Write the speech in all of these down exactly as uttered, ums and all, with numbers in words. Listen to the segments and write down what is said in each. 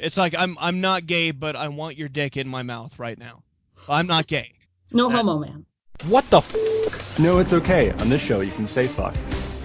It's like, I'm I'm not gay, but I want your dick in my mouth right now. I'm not gay. No That- homo, man. What the f***? No, it's okay. On this show, you can say fuck.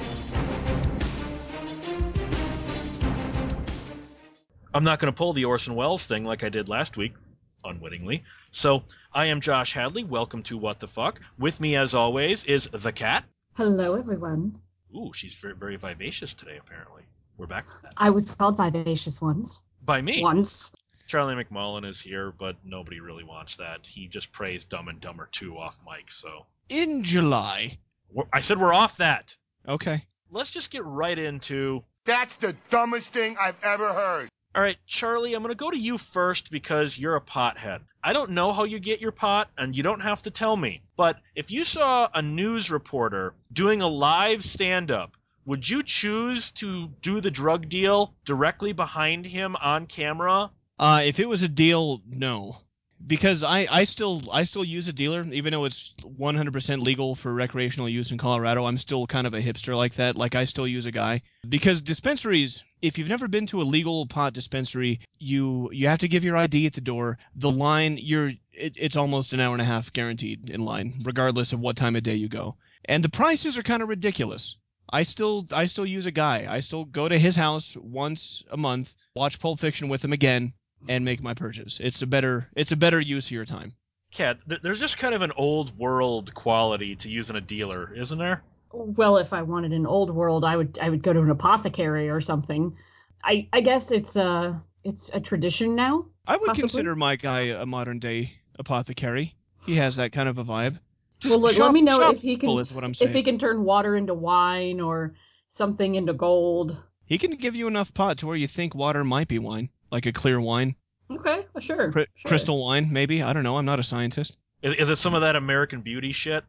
I'm not going to pull the Orson Welles thing like I did last week, unwittingly. So, I am Josh Hadley. Welcome to What the Fuck. With me, as always, is the cat. Hello, everyone. Ooh, she's very, very vivacious today, apparently. We're back. I was called vivacious once. By me. Once. Charlie McMullen is here, but nobody really wants that. He just praised Dumb and Dumber two off mic, so... In July. We're, I said we're off that. Okay. Let's just get right into... That's the dumbest thing I've ever heard. All right, Charlie, I'm going to go to you first because you're a pothead. I don't know how you get your pot, and you don't have to tell me. But if you saw a news reporter doing a live stand-up, would you choose to do the drug deal directly behind him on camera? Uh, if it was a deal, no. Because I, I still I still use a dealer, even though it's one hundred percent legal for recreational use in Colorado. I'm still kind of a hipster like that. Like, I still use a guy. Because dispensaries, if you've never been to a legal pot dispensary, you you have to give your I D at the door. The line, you're it, it's almost an hour and a half guaranteed in line, regardless of what time of day you go. And the prices are kind of ridiculous. I still I still use a guy. I still go to his house once a month, watch Pulp Fiction with him again, and make my purchase. It's a better it's a better use of your time. Kat, th- there's just kind of an old world quality to using a dealer, isn't there? Well, if I wanted an old world, I would I would go to an apothecary or something. I I guess it's a it's a tradition now. I would Possibly? consider my guy a modern day apothecary. He has that kind of a vibe. Just Well, look, shop- let me know shop if he can people is what I'm saying. if he can turn water into wine or something into gold. He can give you enough pot to where you think water might be wine, like a clear wine, Okay, well, sure, Cri- sure. crystal wine, maybe. I don't know. I'm not a scientist. Is, is it some of that American Beauty shit?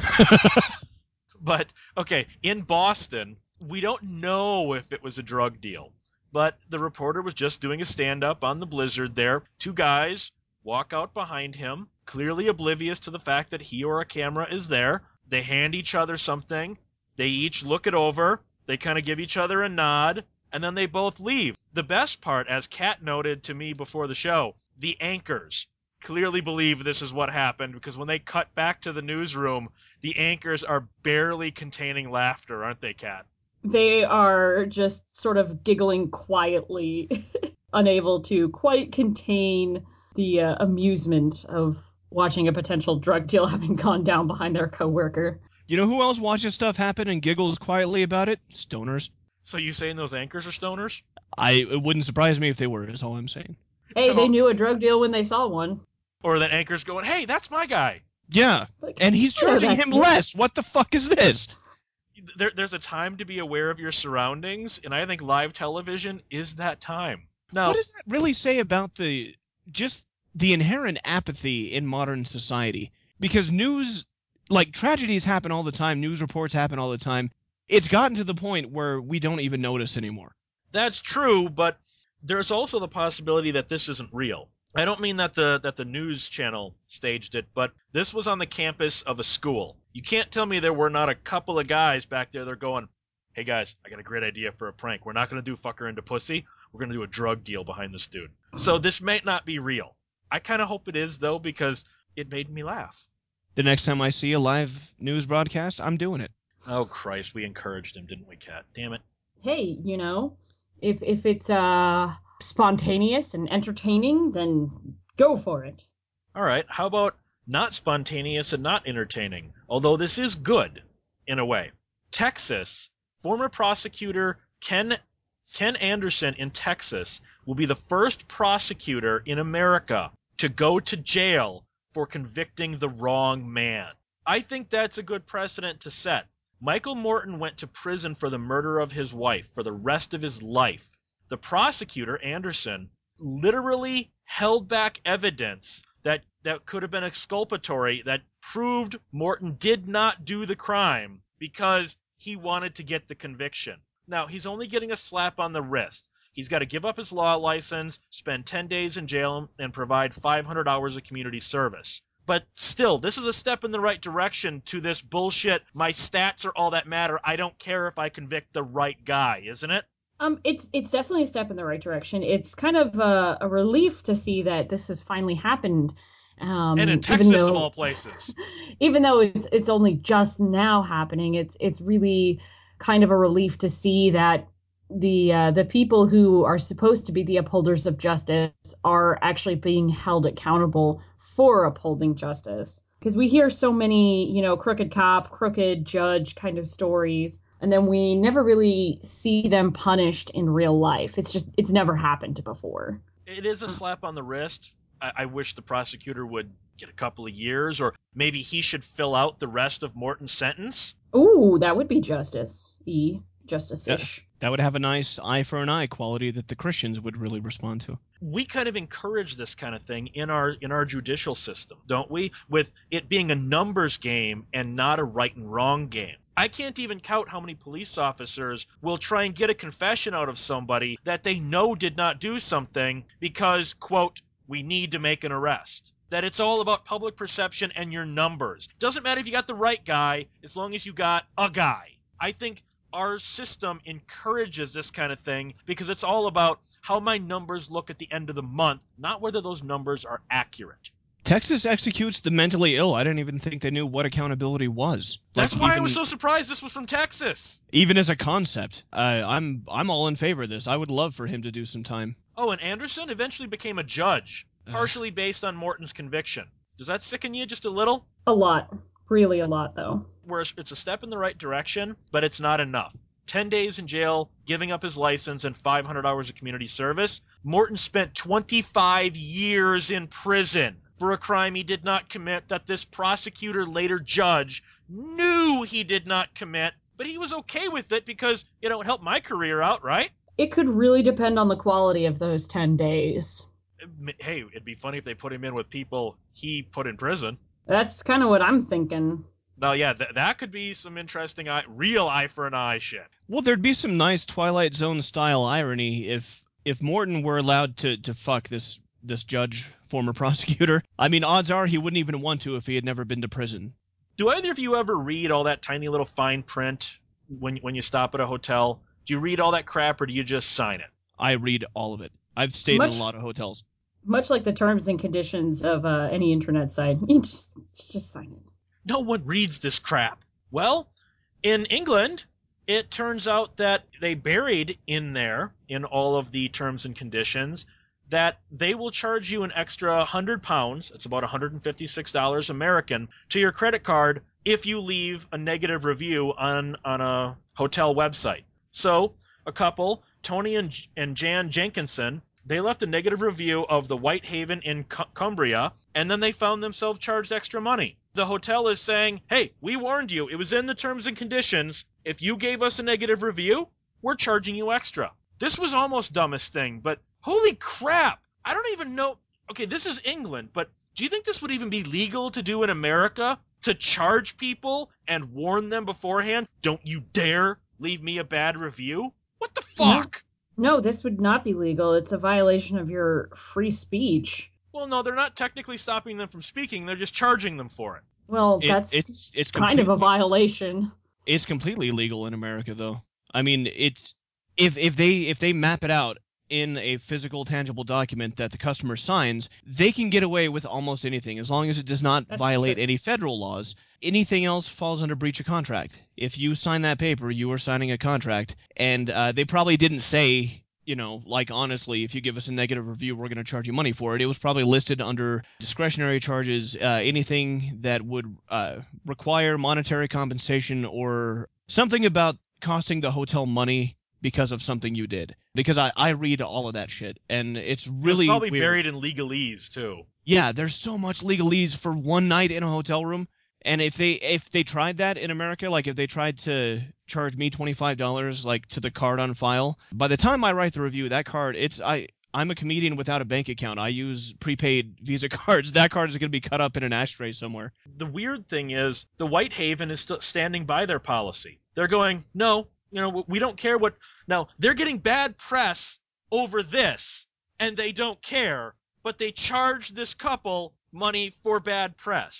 But, okay, in Boston, we don't know if it was a drug deal, but the reporter was just doing a stand-up on the Blizzard there. Two guys walk out behind him, clearly oblivious to the fact that he or a camera is there. They hand each other something. They each look it over. They kind of give each other a nod, and then they both leave. The best part, as Kat noted to me before the show, the anchors clearly believe this is what happened, because when they cut back to the newsroom, the anchors are barely containing laughter, aren't they, Kat? They are just sort of giggling quietly, unable to quite contain the uh, amusement of watching a potential drug deal having gone down behind their coworker. You know who else watches stuff happen and giggles quietly about it? Stoners. So you saying those anchors are stoners? I It wouldn't surprise me if they were, is all I'm saying. Hey, No. they knew a drug deal when they saw one. Or that anchor's going, hey, that's my guy. Yeah, Like, and he's I know charging that's him me. less. What the fuck is this? There, there's a time to be aware of your surroundings, and I think live television is that time. Now, What does that really say about the just the inherent apathy in modern society? Because news, like, tragedies happen all the time, news reports happen all the time. It's gotten to the point where we don't even notice anymore. that's true, but there's also the possibility that this isn't real. I don't mean that the that the news channel staged it, but this was on the campus of a school. You can't tell me there were not a couple of guys back there that are going, hey guys, I got a great idea for a prank. We're not going to do fucker into pussy. We're going to do a drug deal behind this dude. So this might not be real. I kind of hope it is, though, because it made me laugh. The next time I see a live news broadcast, I'm doing it. Oh, Christ, we encouraged him, didn't we, Kat? Damn it. Hey, you know, if if it's uh spontaneous and entertaining, then go for it. All right, how about not spontaneous and not entertaining? Although this is good, in a way. Texas, former prosecutor Ken Ken Anderson in Texas will be the first prosecutor in America to go to jail for convicting the wrong man. I think that's a good precedent to set. Michael Morton went to prison for the murder of his wife for the rest of his life. The prosecutor, Anderson, literally held back evidence that, that could have been exculpatory that proved Morton did not do the crime because he wanted to get the conviction. Now, he's only getting a slap on the wrist. He's got to give up his law license, spend ten days in jail, and provide five hundred hours of community service. But still, this is a step in the right direction to this bullshit, my stats are all that matter, I don't care if I convict the right guy, isn't it? Um, it's it's definitely a step in the right direction. It's kind of a, a relief to see that this has finally happened. Um, And in even Texas, though, of all places. even though it's it's only just now happening, it's it's really kind of a relief to see that the uh, the people who are supposed to be the upholders of justice are actually being held accountable for upholding justice. Because we hear so many, you know, crooked cop, crooked judge kind of stories, and then we never really see them punished in real life. It's just it's never happened before. It is a slap on the wrist. I, I wish the prosecutor would get a couple of years, or maybe he should fill out the rest of Morton's sentence. Ooh, that would be justice. E. Justice-ish. That would have a nice eye for an eye quality that the Christians would really respond to. We kind of encourage this kind of thing in our in our judicial system, don't we? With it being a numbers game and not a right and wrong game. I can't even count how many police officers will try and get a confession out of somebody that they know did not do something because, quote, we need to make an arrest. That it's all about public perception and your numbers. Doesn't matter if you got the right guy, as long as you got a guy. I think our system encourages this kind of thing because it's all about how my numbers look at the end of the month, not whether those numbers are accurate. Texas executes the mentally ill. I didn't even think they knew what accountability was. That's Like, why even, I was so surprised this was from Texas. Even as a concept, uh, I'm I'm all in favor of this. I would love for him to do some time. Oh, and Anderson eventually became a judge, partially based on Morton's conviction. Does that sicken you just a little? A lot. Really a lot, though. Where it's a step in the right direction, but it's not enough. Ten days in jail, giving up his license, and five hundred hours of community service. Morton spent twenty-five years in prison for a crime he did not commit that this prosecutor, later judge, knew he did not commit, but he was okay with it because, you know, it helped my career out, right? It could really depend on the quality of those ten days. Hey, it'd be funny if they put him in with people he put in prison. That's kind of what I'm thinking. No, yeah, th- that could be some interesting, eye- real eye for an eye shit. Well, there'd be some nice Twilight Zone style irony if if Morton were allowed to, to fuck this this judge, former prosecutor. I mean, odds are he wouldn't even want to if he had never been to prison. Do either of you ever read all that tiny little fine print when when you stop at a hotel? Do you read all that crap, or do you just sign it? I read all of it. I've stayed Much- in a lot of hotels. Much like the terms and conditions of uh, any internet site, you just, just just sign it. No one reads this crap. Well, in England, it turns out that they buried in there, in all of the terms and conditions, that they will charge you an extra one hundred pounds, it's about one hundred fifty-six dollars American, to your credit card if you leave a negative review on, on a hotel website. So, a couple, Tony and, and Jan Jenkinson, they left a negative review of the Whitehaven in C- Cumbria, and then they found themselves charged extra money. The hotel is saying, hey, we warned you. It was in the terms and conditions. If you gave us a negative review, we're charging you extra. This was almost dumbest thing, but holy crap. I don't even know. Okay, this is England, but do you think this would even be legal to do in America? To charge people and warn them beforehand? Don't you dare leave me a bad review? What the fuck? No, this would not be legal. It's a violation of your free speech. Well, no, they're not technically stopping them from speaking. They're just charging them for it. Well, It- that's it's it's kind of a completely- violation. It's completely illegal in America, though. I mean, it's if if they if they map it out in a physical, tangible document that the customer signs, they can get away with almost anything as long as it does not That's violate true. any federal laws. Anything else falls under breach of contract. If you sign that paper, you are signing a contract, and uh, they probably didn't say, you know, like, honestly, if you give us a negative review, we're going to charge you money for it. It was probably listed under discretionary charges, uh, anything that would uh, require monetary compensation or something about costing the hotel money because of something you did. Because I, I read all of that shit, and it's really It's probably weird. buried in legalese, too. Yeah, there's so much legalese for one night in a hotel room. And if they if they tried that in America, like if they tried to charge me twenty-five dollars like to the card on file, by the time I write the review, that card, it's I I'm a comedian without a bank account. I use prepaid Visa cards. That card is going to be cut up in an ashtray somewhere. The weird thing is the Whitehaven is still standing by their policy. They're going, no, you know, we don't care what. Now, they're getting bad press over this, and they don't care, but they charge this couple money for bad press.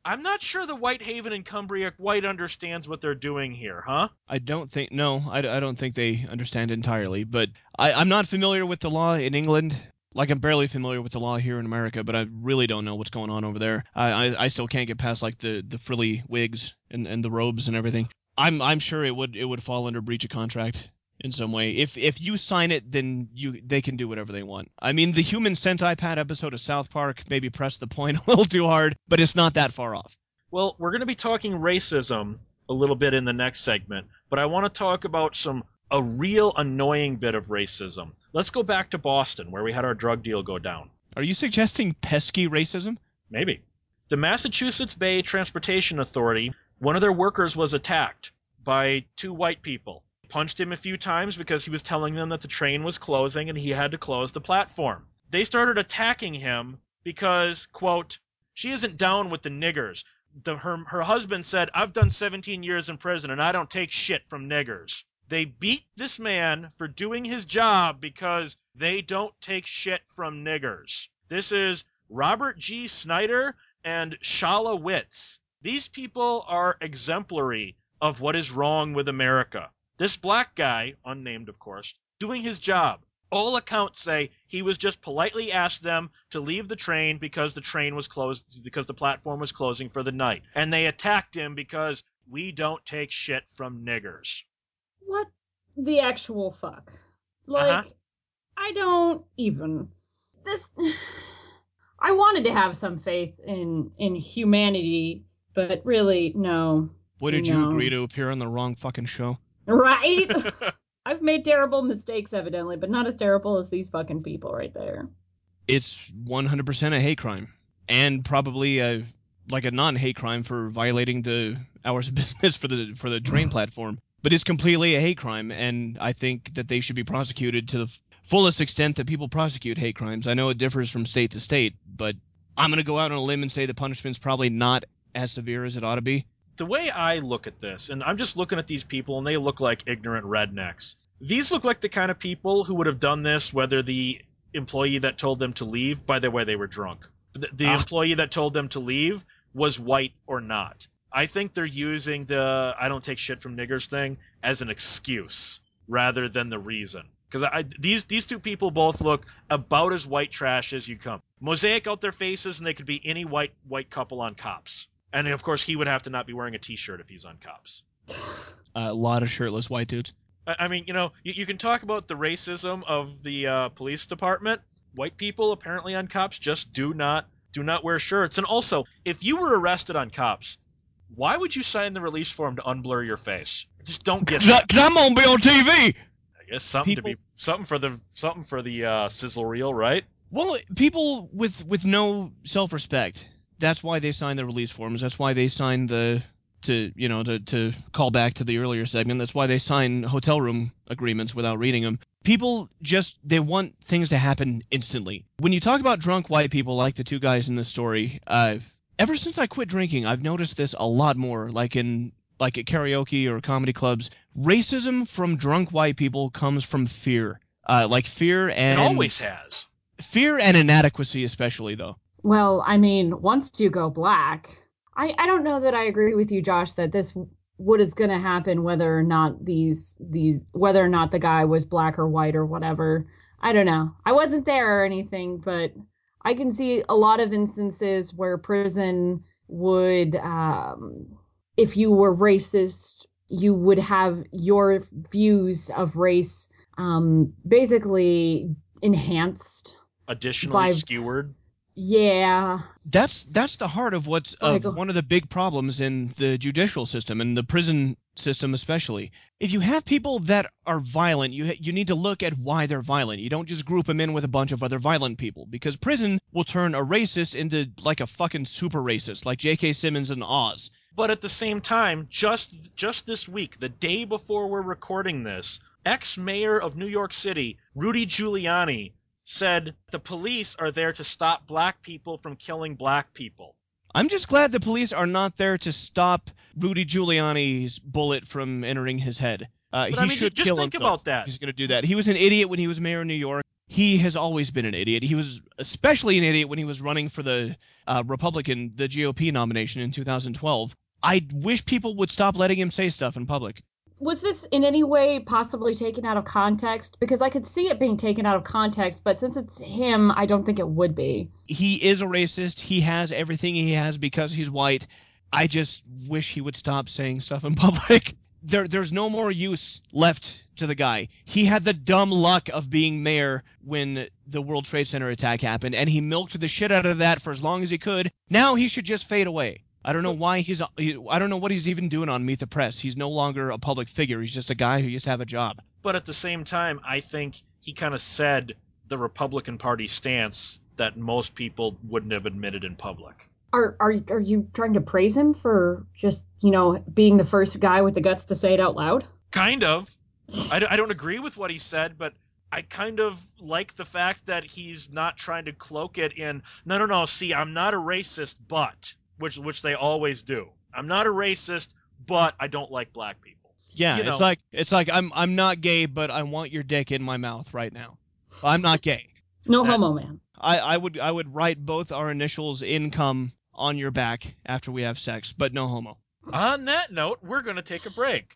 I'm not sure the Whitehaven and Cumbria quite understands what they're doing here, huh? I don't think, no, I, I don't think they understand entirely, but I, I'm not familiar with the law in England. Like, I'm barely familiar with the law here in America, but I really don't know what's going on over there. I, I, I still can't get past, like, the, the frilly wigs and, and the robes and everything. I'm I'm sure it would it would fall under breach of contract in some way. If if you sign it, then you they can do whatever they want. I mean, the Human Centipede episode of South Park maybe pressed the point a little too hard, but it's not that far off. Well, we're going to be talking racism a little bit in the next segment, but I want to talk about some a real annoying bit of racism. Let's go back to Boston, where we had our drug deal go down. Are you suggesting pesky racism? Maybe. The Massachusetts Bay Transportation Authority, one of their workers was attacked by two white people. Punched him a few times because he was telling them that the train was closing and he had to close the platform. They started attacking him because, quote, she isn't down with the niggers. The, her, her husband said, I've done seventeen years in prison and I don't take shit from niggers. They beat this man for doing his job because they don't take shit from niggers. This is Robert G. Snyder and Shala Witz. These people are exemplary of what is wrong with America. This black guy, unnamed of course, doing his job. All accounts say he was just politely asked them to leave the train because the train was closed, because the platform was closing for the night. And they attacked him because we don't take shit from niggers. What the actual fuck? Like, Uh-huh. I don't even. This. I wanted to have some faith in in humanity, but really, no. What did no. you agree to appear on the wrong fucking show? Right? I've made terrible mistakes, evidently, but not as terrible as these fucking people right there. It's one hundred percent a hate crime. And probably a, like a non-hate crime for violating the hours of business for the for the train platform. But it's completely a hate crime, and I think that they should be prosecuted to the fullest extent that people prosecute hate crimes. I know it differs from state to state, but I'm going to go out on a limb and say the punishment's probably not as severe as it ought to be. The way I look at this, and I'm just looking at these people, and they look like ignorant rednecks. These look like the kind of people who would have done this whether the employee that told them to leave, by the way, they were drunk. The, the Ah. employee that told them to leave was white or not. I think they're using the I don't take shit from niggers thing as an excuse rather than the reason. Because I, these these two people both look about as white trash as you come. Mosaic out their faces, and they could be any white white couple on Cops. And, of course, he would have to not be wearing a T-shirt if he's on Cops. A lot of shirtless white dudes. I, I mean, you know, you, you can talk about the racism of the uh, police department. White people, apparently on Cops, just do not do not wear shirts. And also, if you were arrested on Cops, why would you sign the release form to unblur your face? Just don't get that. Because I'm going to be on T V! I guess something People- to be something for the something for the uh, sizzle reel, right? Well, people with with no self-respect. That's why they sign the release forms. That's why they sign the to you know to to call back to the earlier segment. That's why they sign hotel room agreements without reading them. People just they want things to happen instantly. When you talk about drunk white people like the two guys in this story, uh, ever since I quit drinking, I've noticed this a lot more. Like in like at karaoke or comedy clubs, racism from drunk white people comes from fear. Uh, like fear and It always has. fear and inadequacy, especially though. Well, I mean, once you go black, I, I don't know that I agree with you, Josh, that this what is going to happen whether or not these these whether or not the guy was black or white or whatever. I don't know. I wasn't there or anything, but I can see a lot of instances where prison would, um, if you were racist, you would have your views of race um, basically enhanced. Additionally By- skewered. Yeah. That's that's the heart of what's of Michael. one of the big problems in the judicial system and the prison system especially. If you have people that are violent, you you need to look at why they're violent. You don't just group them in with a bunch of other violent people, because prison will turn a racist into like a fucking super racist, like J K. Simmons and Oz. But at the same time, just just this week, the day before we're recording this, ex-mayor of New York City, Rudy Giuliani, said the police are there to stop black people from killing black people. I'm just glad the police are not there to stop Rudy Giuliani's bullet from entering his head. Uh, But he I mean, should just kill think himself about that. if he's going to do that. He was an idiot when he was mayor of New York. he has always been an idiot. He was especially an idiot when he was running for the uh, Republican, the G O P nomination in two thousand twelve. I wish people would stop letting him say stuff in public. Was this in any way possibly taken out of context? Because I could see it being taken out of context, but since it's him, I don't think it would be. He is a racist. He has everything he has because he's white. I just wish he would stop saying stuff in public. There, there's no more use left to the guy. He had the dumb luck of being mayor when the World Trade Center attack happened, and he milked the shit out of that for as long as he could. Now he should just fade away. I don't know why he's, I don't know what he's even doing on Meet the Press. He's no longer a public figure. He's just a guy who used to have a job. But at the same time, I think he kind of said the Republican Party stance that most people wouldn't have admitted in public. Are, are, are you trying to praise him for just, you know, being the first guy with the guts to say it out loud? Kind of. I, d- I don't agree with what he said, but I kind of like the fact that he's not trying to cloak it in, no, no, no, see, I'm not a racist, but... Which which they always do. I'm not a racist, but I don't like black people. Yeah, you know. it's like it's like I'm I'm not gay, but I want your dick in my mouth right now. I'm not gay. No That- homo, man. I, I would I would write both our initials income on your back after we have sex, but no homo. On that note, we're going to take a break.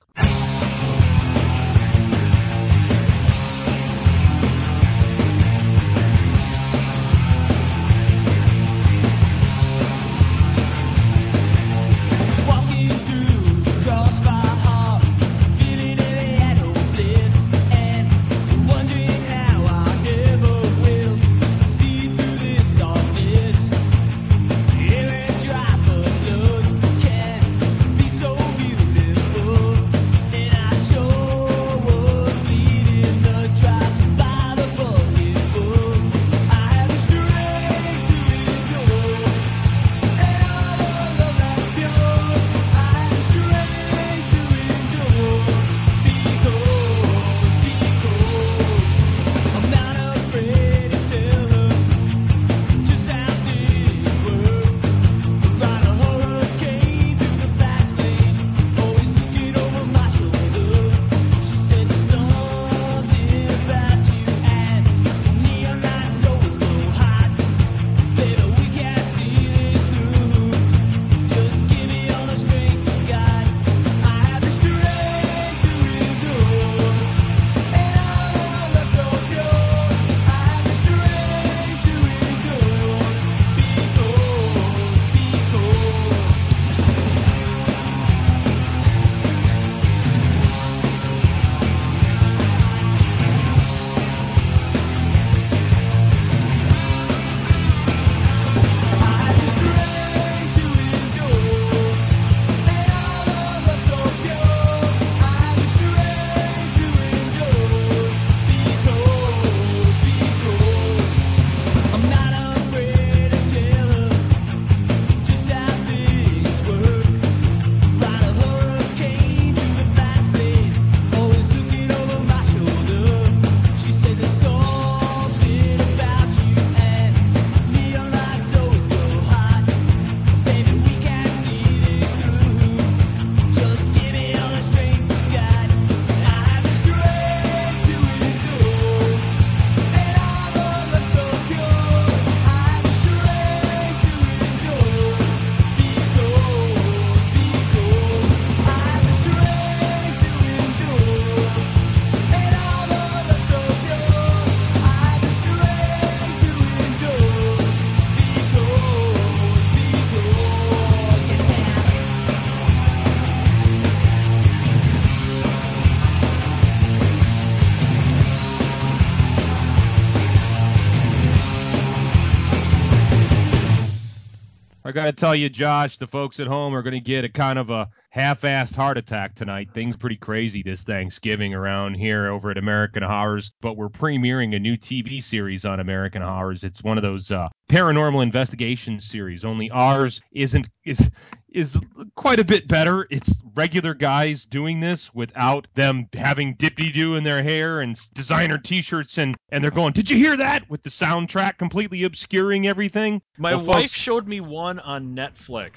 I got to tell you, Josh, the folks at home are going to get a kind of a half-assed heart attack tonight. Things pretty crazy this Thanksgiving around here over at American Horrors, but we're premiering a new T V series on American Horrors. It's one of those uh, paranormal investigation series, only ours isn't is is quite a bit better. It's regular guys doing this without them having dippity-doo in their hair and designer T-shirts, and, and they're going, did you hear that? With the soundtrack completely obscuring everything. My Well, wife folks, showed me one on Netflix,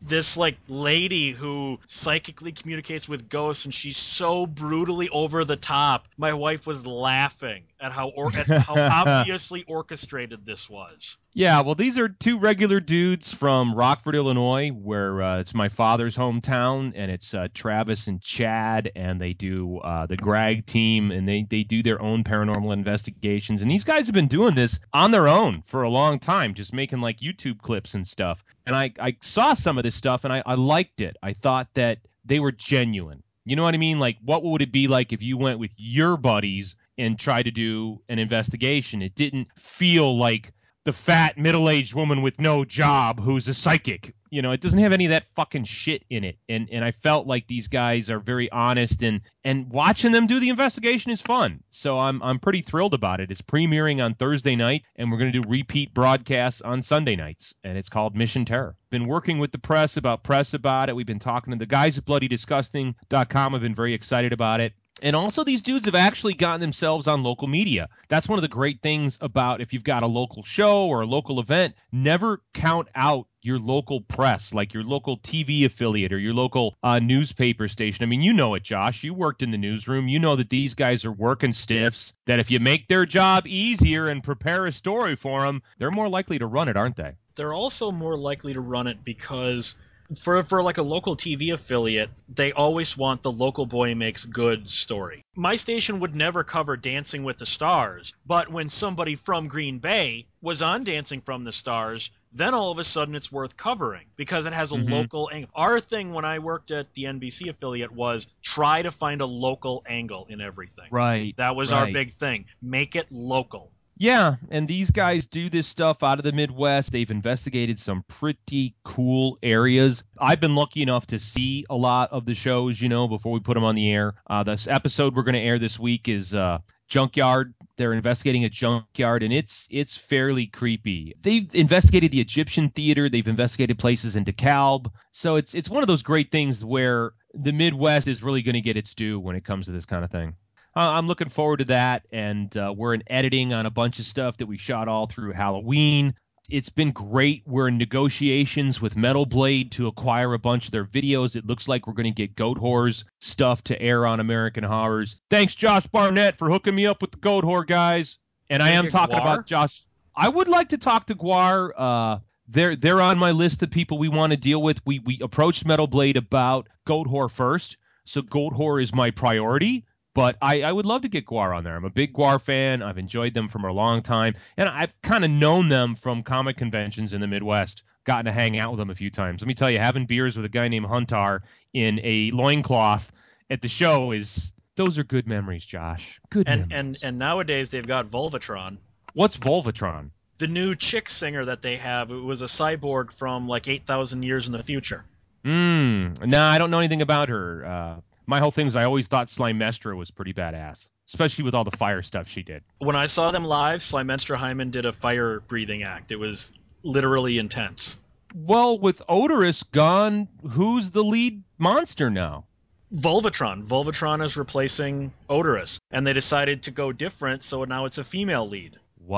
this like lady who psychically communicates with ghosts, and she's so brutally over the top. My wife was laughing at how or- at how obviously orchestrated this was. Yeah, well, these are two regular dudes from Rockford, Illinois, where uh, it's my father's hometown, and it's uh, Travis and Chad, and they do uh, the Greg team, and they, they do their own paranormal investigations. And these guys have been doing this on their own for a long time, just making like YouTube clips and stuff. And I, I saw some of this stuff, and I, I liked it. I thought that they were genuine. You know what I mean? Like, what would it be like if you went with your buddies and tried to do an investigation? It didn't feel like the fat middle-aged woman with no job who's a psychic. You know, it doesn't have any of that fucking shit in it. And and I felt like these guys are very honest, and and watching them do the investigation is fun. So I'm I'm pretty thrilled about it. It's premiering on Thursday night, and we're going to do repeat broadcasts on Sunday nights, and it's called Mission Terror. Been working with the press about press about it. We've been talking to the guys at bloody disgusting dot com. I've been very excited about it. And also, these dudes have actually gotten themselves on local media. That's one of the great things about if you've got a local show or a local event, never count out your local press, like your local T V affiliate or your local uh, newspaper station. I mean, you know it, Josh. You worked in the newsroom. You know that these guys are working stiffs, that if you make their job easier and prepare a story for them, they're more likely to run it, aren't they? They're also more likely to run it because For for like a local T V affiliate, they always want the local boy makes good story. My station would never cover Dancing with the Stars, but when somebody from Green Bay was on Dancing from the Stars, then all of a sudden it's worth covering because it has a mm-hmm. local angle. Our thing when I worked at the N B C affiliate was try to find a local angle in everything. Right. That was right. our big thing. Make it local. Yeah, and these guys do this stuff out of the Midwest. They've investigated some pretty cool areas. I've been lucky enough to see a lot of the shows, you know, before we put them on the air. Uh, this episode we're going to air this week is uh, Junkyard. They're investigating a junkyard, and it's it's fairly creepy. They've investigated the Egyptian theater. They've investigated places in DeKalb. So it's it's one of those great things where the Midwest is really going to get its due when it comes to this kind of thing. Uh, I'm looking forward to that, and uh, we're in editing on a bunch of stuff that we shot all through Halloween. It's been great. We're in negotiations with Metal Blade to acquire a bunch of their videos. It looks like we're going to get Goat Whores stuff to air on American Horrors. Thanks, Josh Barnett, for hooking me up with the Goat Whore guys. And I am talking Gwar? about Josh. I would like to talk to Gwar. Uh, they're they're on my list of people we want to deal with. We we approached Metal Blade about Goat Whore first, so Goat Whore is my priority. But I, I would love to get Gwar on there. I'm a big Gwar fan. I've enjoyed them for a long time. And I've kind of known them from comic conventions in the Midwest, gotten to hang out with them a few times. Let me tell you, having beers with a guy named Huntar in a loincloth at the show is – those are good memories, Josh. Good and, memories. And, and nowadays they've got Volvatron. What's Volvatron? The new chick singer that they have. It was a cyborg from like eight thousand years in the future. Hmm. No, I don't know anything about her. Uh My whole thing is I always thought Slimestra was pretty badass, especially with all the fire stuff she did. When I saw them live, Slimestra Hyman did a fire-breathing act. It was literally intense. Well, with Odorous gone, who's the lead monster now? Volvatron. Volvatron is replacing Odorous, and they decided to go different, so now it's a female lead.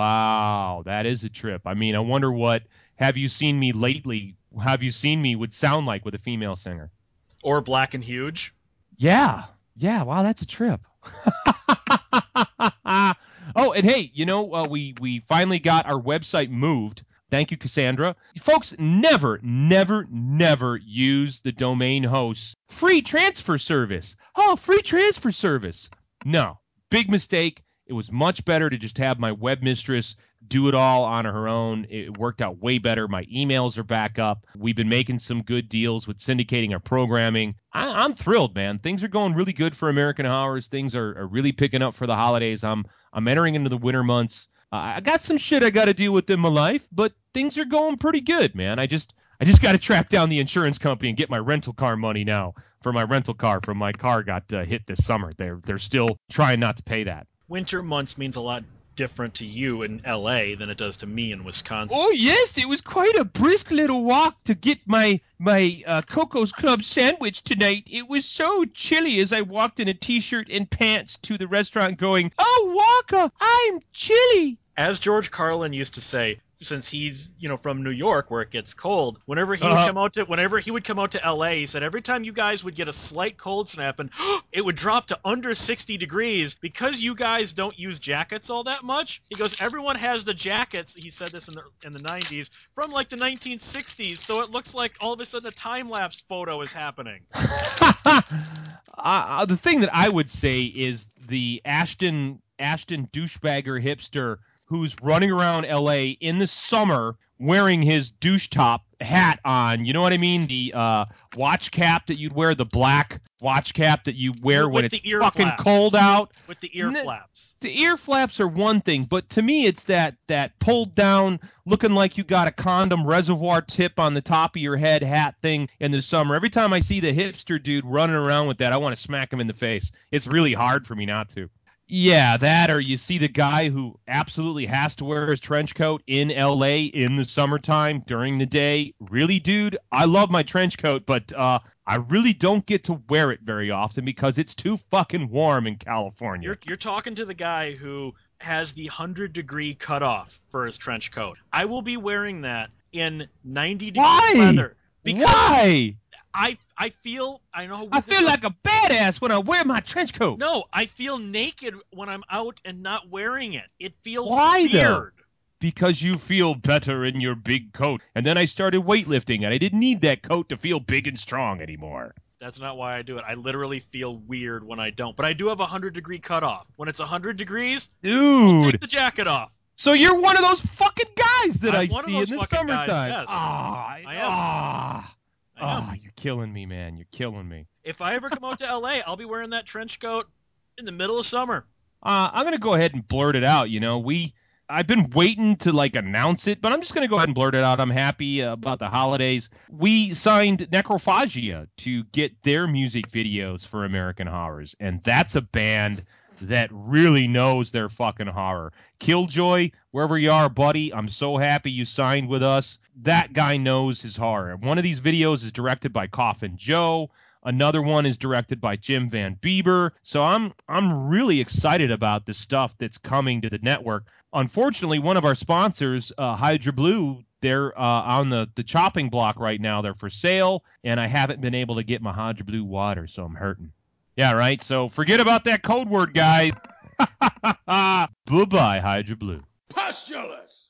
Wow, that is a trip. I mean, I wonder what Have You Seen Me Lately, Have You Seen Me would sound like with a female singer. Or Black and Huge. Yeah. Yeah. Wow, that's a trip. Oh, and hey, you know, uh, we, we finally got our website moved. Thank you, Cassandra. Folks, never, never, never use the domain host's free transfer service. Oh, free transfer service. No, big mistake. It was much better to just have my web mistress do it all on her own. It worked out way better. My emails are back up. We've been making some good deals with syndicating our programming. I, I'm thrilled, man. Things are going really good for American Horrors. Things are, are really picking up for the holidays. I'm I'm entering into the winter months. Uh, I got some shit I got to deal with in my life, but things are going pretty good, man. I just I just got to track down the insurance company and get my rental car money now for my rental car from my car got uh, hit this summer. They're they're still trying not to pay that. Winter months means a lot different to you in L A than it does to me in Wisconsin. Oh, yes, it was quite a brisk little walk to get my my uh, Coco's Club sandwich tonight. It was so chilly as I walked in a T-shirt and pants to the restaurant going, "Oh, Walker, I'm chilly." As George Carlin used to say, since he's, you know, from New York where it gets cold, whenever he Uh-huh. would come out to whenever he would come out to L A, he said every time you guys would get a slight cold snap and it would drop to under sixty degrees because you guys don't use jackets all that much. He goes, everyone has the jackets, he said this in the in the nineties, from like the nineteen sixties, so it looks like all of a sudden a time-lapse photo is happening. uh, the thing that I would say is the Ashton Ashton douchebagger hipster who's running around L A in the summer wearing his douche top hat on. You know what I mean? The uh, watch cap that you'd wear, the black watch cap that you wear With when the it's ear fucking flaps. cold out. With the ear N- flaps. The ear flaps are one thing, but to me it's that that pulled down, looking like you got a condom reservoir tip on the top of your head hat thing in the summer. Every time I see the hipster dude running around with that, I want to smack him in the face. It's really hard for me not to. Yeah, that, or you see the guy who absolutely has to wear his trench coat in L A in the summertime during the day. Really, dude, I love my trench coat, but uh, I really don't get to wear it very often because it's too fucking warm in California. You're you're talking to the guy who has the one hundred degree cutoff for his trench coat. I will be wearing that in ninety degree Why? weather. Because Why? I, I feel, I know how I weird this feel sounds. like a badass when I wear my trench coat. No, I feel naked when I'm out and not wearing it. It feels Why, weird. though? Because you feel better in your big coat. And then I started weightlifting, and I didn't need that coat to feel big and strong anymore. That's not why I do it. I literally feel weird when I don't. But I do have a one hundred degree cutoff. When it's one hundred degrees, I'll Dude. take the jacket off. So you're one of those fucking guys that I'm I one of see those in the fucking guys, summertime. yes. Ah, I am. ah, I am. ah, you're killing me, man. You're killing me. If I ever come out to L A, I'll be wearing that trench coat in the middle of summer. Uh, I'm gonna go ahead and blurt it out. You know, we I've been waiting to like announce it, but I'm just gonna go ahead and blurt it out. I'm happy uh, about the holidays. We signed Necrophagia to get their music videos for American Horrors, and that's a band that really knows their fucking horror. Killjoy, wherever you are, buddy, I'm so happy you signed with us. That guy knows his horror. One of these videos is directed by Coffin Joe. Another one is directed by Jim Van Bieber. So I'm I'm really excited about the stuff that's coming to the network. Unfortunately, one of our sponsors, uh, Hydra Blue, they're uh, on the, the chopping block right now. They're for sale, and I haven't been able to get my Hydra Blue water, so I'm hurting. Yeah, right? So forget about that code word, guys. Bye-bye, Hydra Blue. Postulous!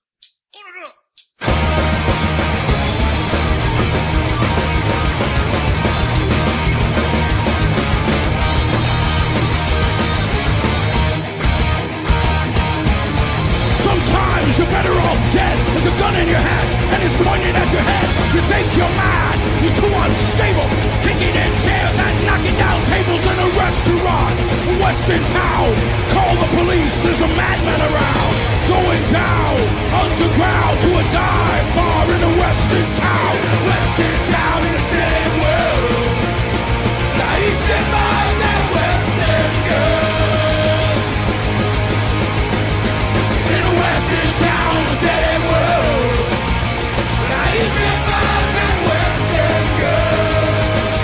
Sometimes you're better off dead. There's a gun in your hand and it's pointed at your head. You think you're mad, you're too unstable, kicking in chairs and knocking down tables in a restaurant. Western town, call the police, there's a madman around. Going down, underground to a dive bar in a western town. Western town in a dead world. The eastern bars and western girls. In a western town, a dead world. The eastern bars and western girls.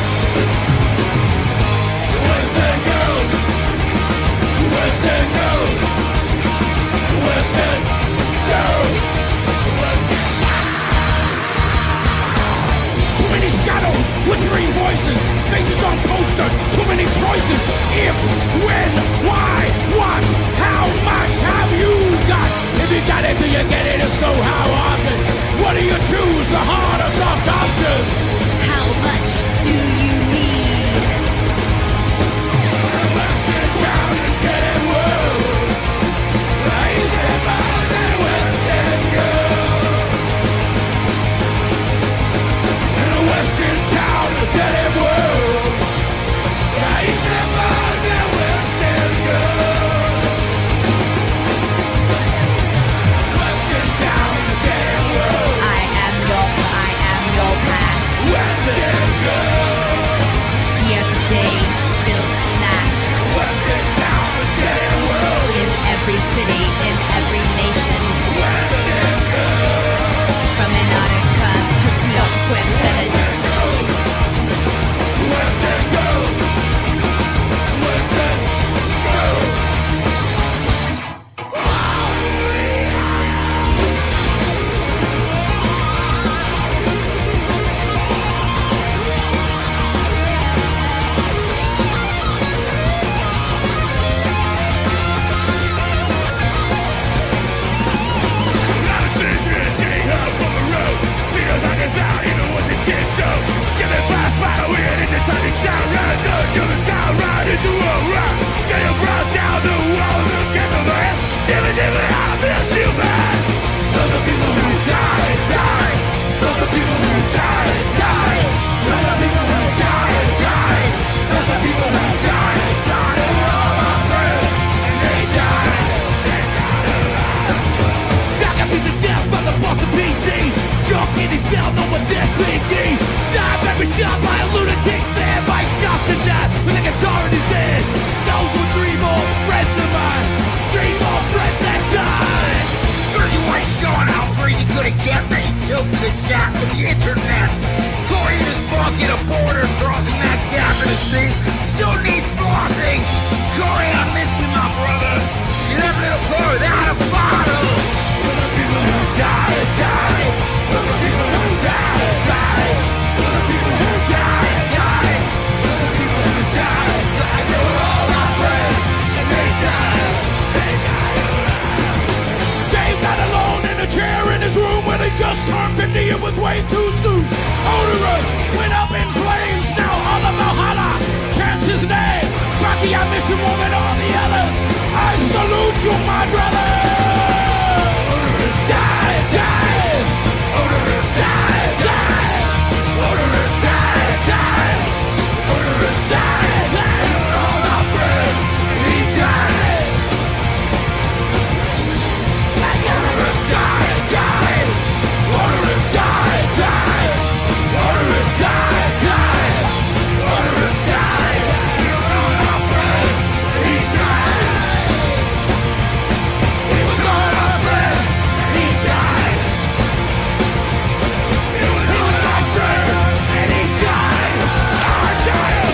Western girls. Western girls. Western girls. Too many shadows, whispering voices, faces on posters, too many choices. If, when, why, what, how much have you got? If you got it, do you get it? If so, how often? What do you choose, the hard or soft option? How much do you need? Western town and dead world. Eastern bars and western girls. In a western town, a dead world. Eastern bars and western girls. Western town, a the chat with the internet. Corey is fucking a border crossing that gap in the sea. Still needs flossing. Corey, I miss you, my brother. You left little Corey without a bottle. For the people who die, die. For the people who die, die. For the people who die, die. For the people who die, die. They were all our friends, and they died. They died alive. Dave got alone in a chair in his room when he just turned fifty. It was way too soon. Odorous went up in flames. Now all of Valhalla chants his name. Rocky, I miss you more than all the others. I salute you, my brother. Odorous, die, die. Odorous, die, die. Odorous, die, die. Odorous, die, die. You're all my friend. He died. Odorous, die, die. Odorous, die, die. Odorous, die, die. Odorous, die. You're all my friend. He died. He was all my friend. He died. He was all my friend. And he died. I died.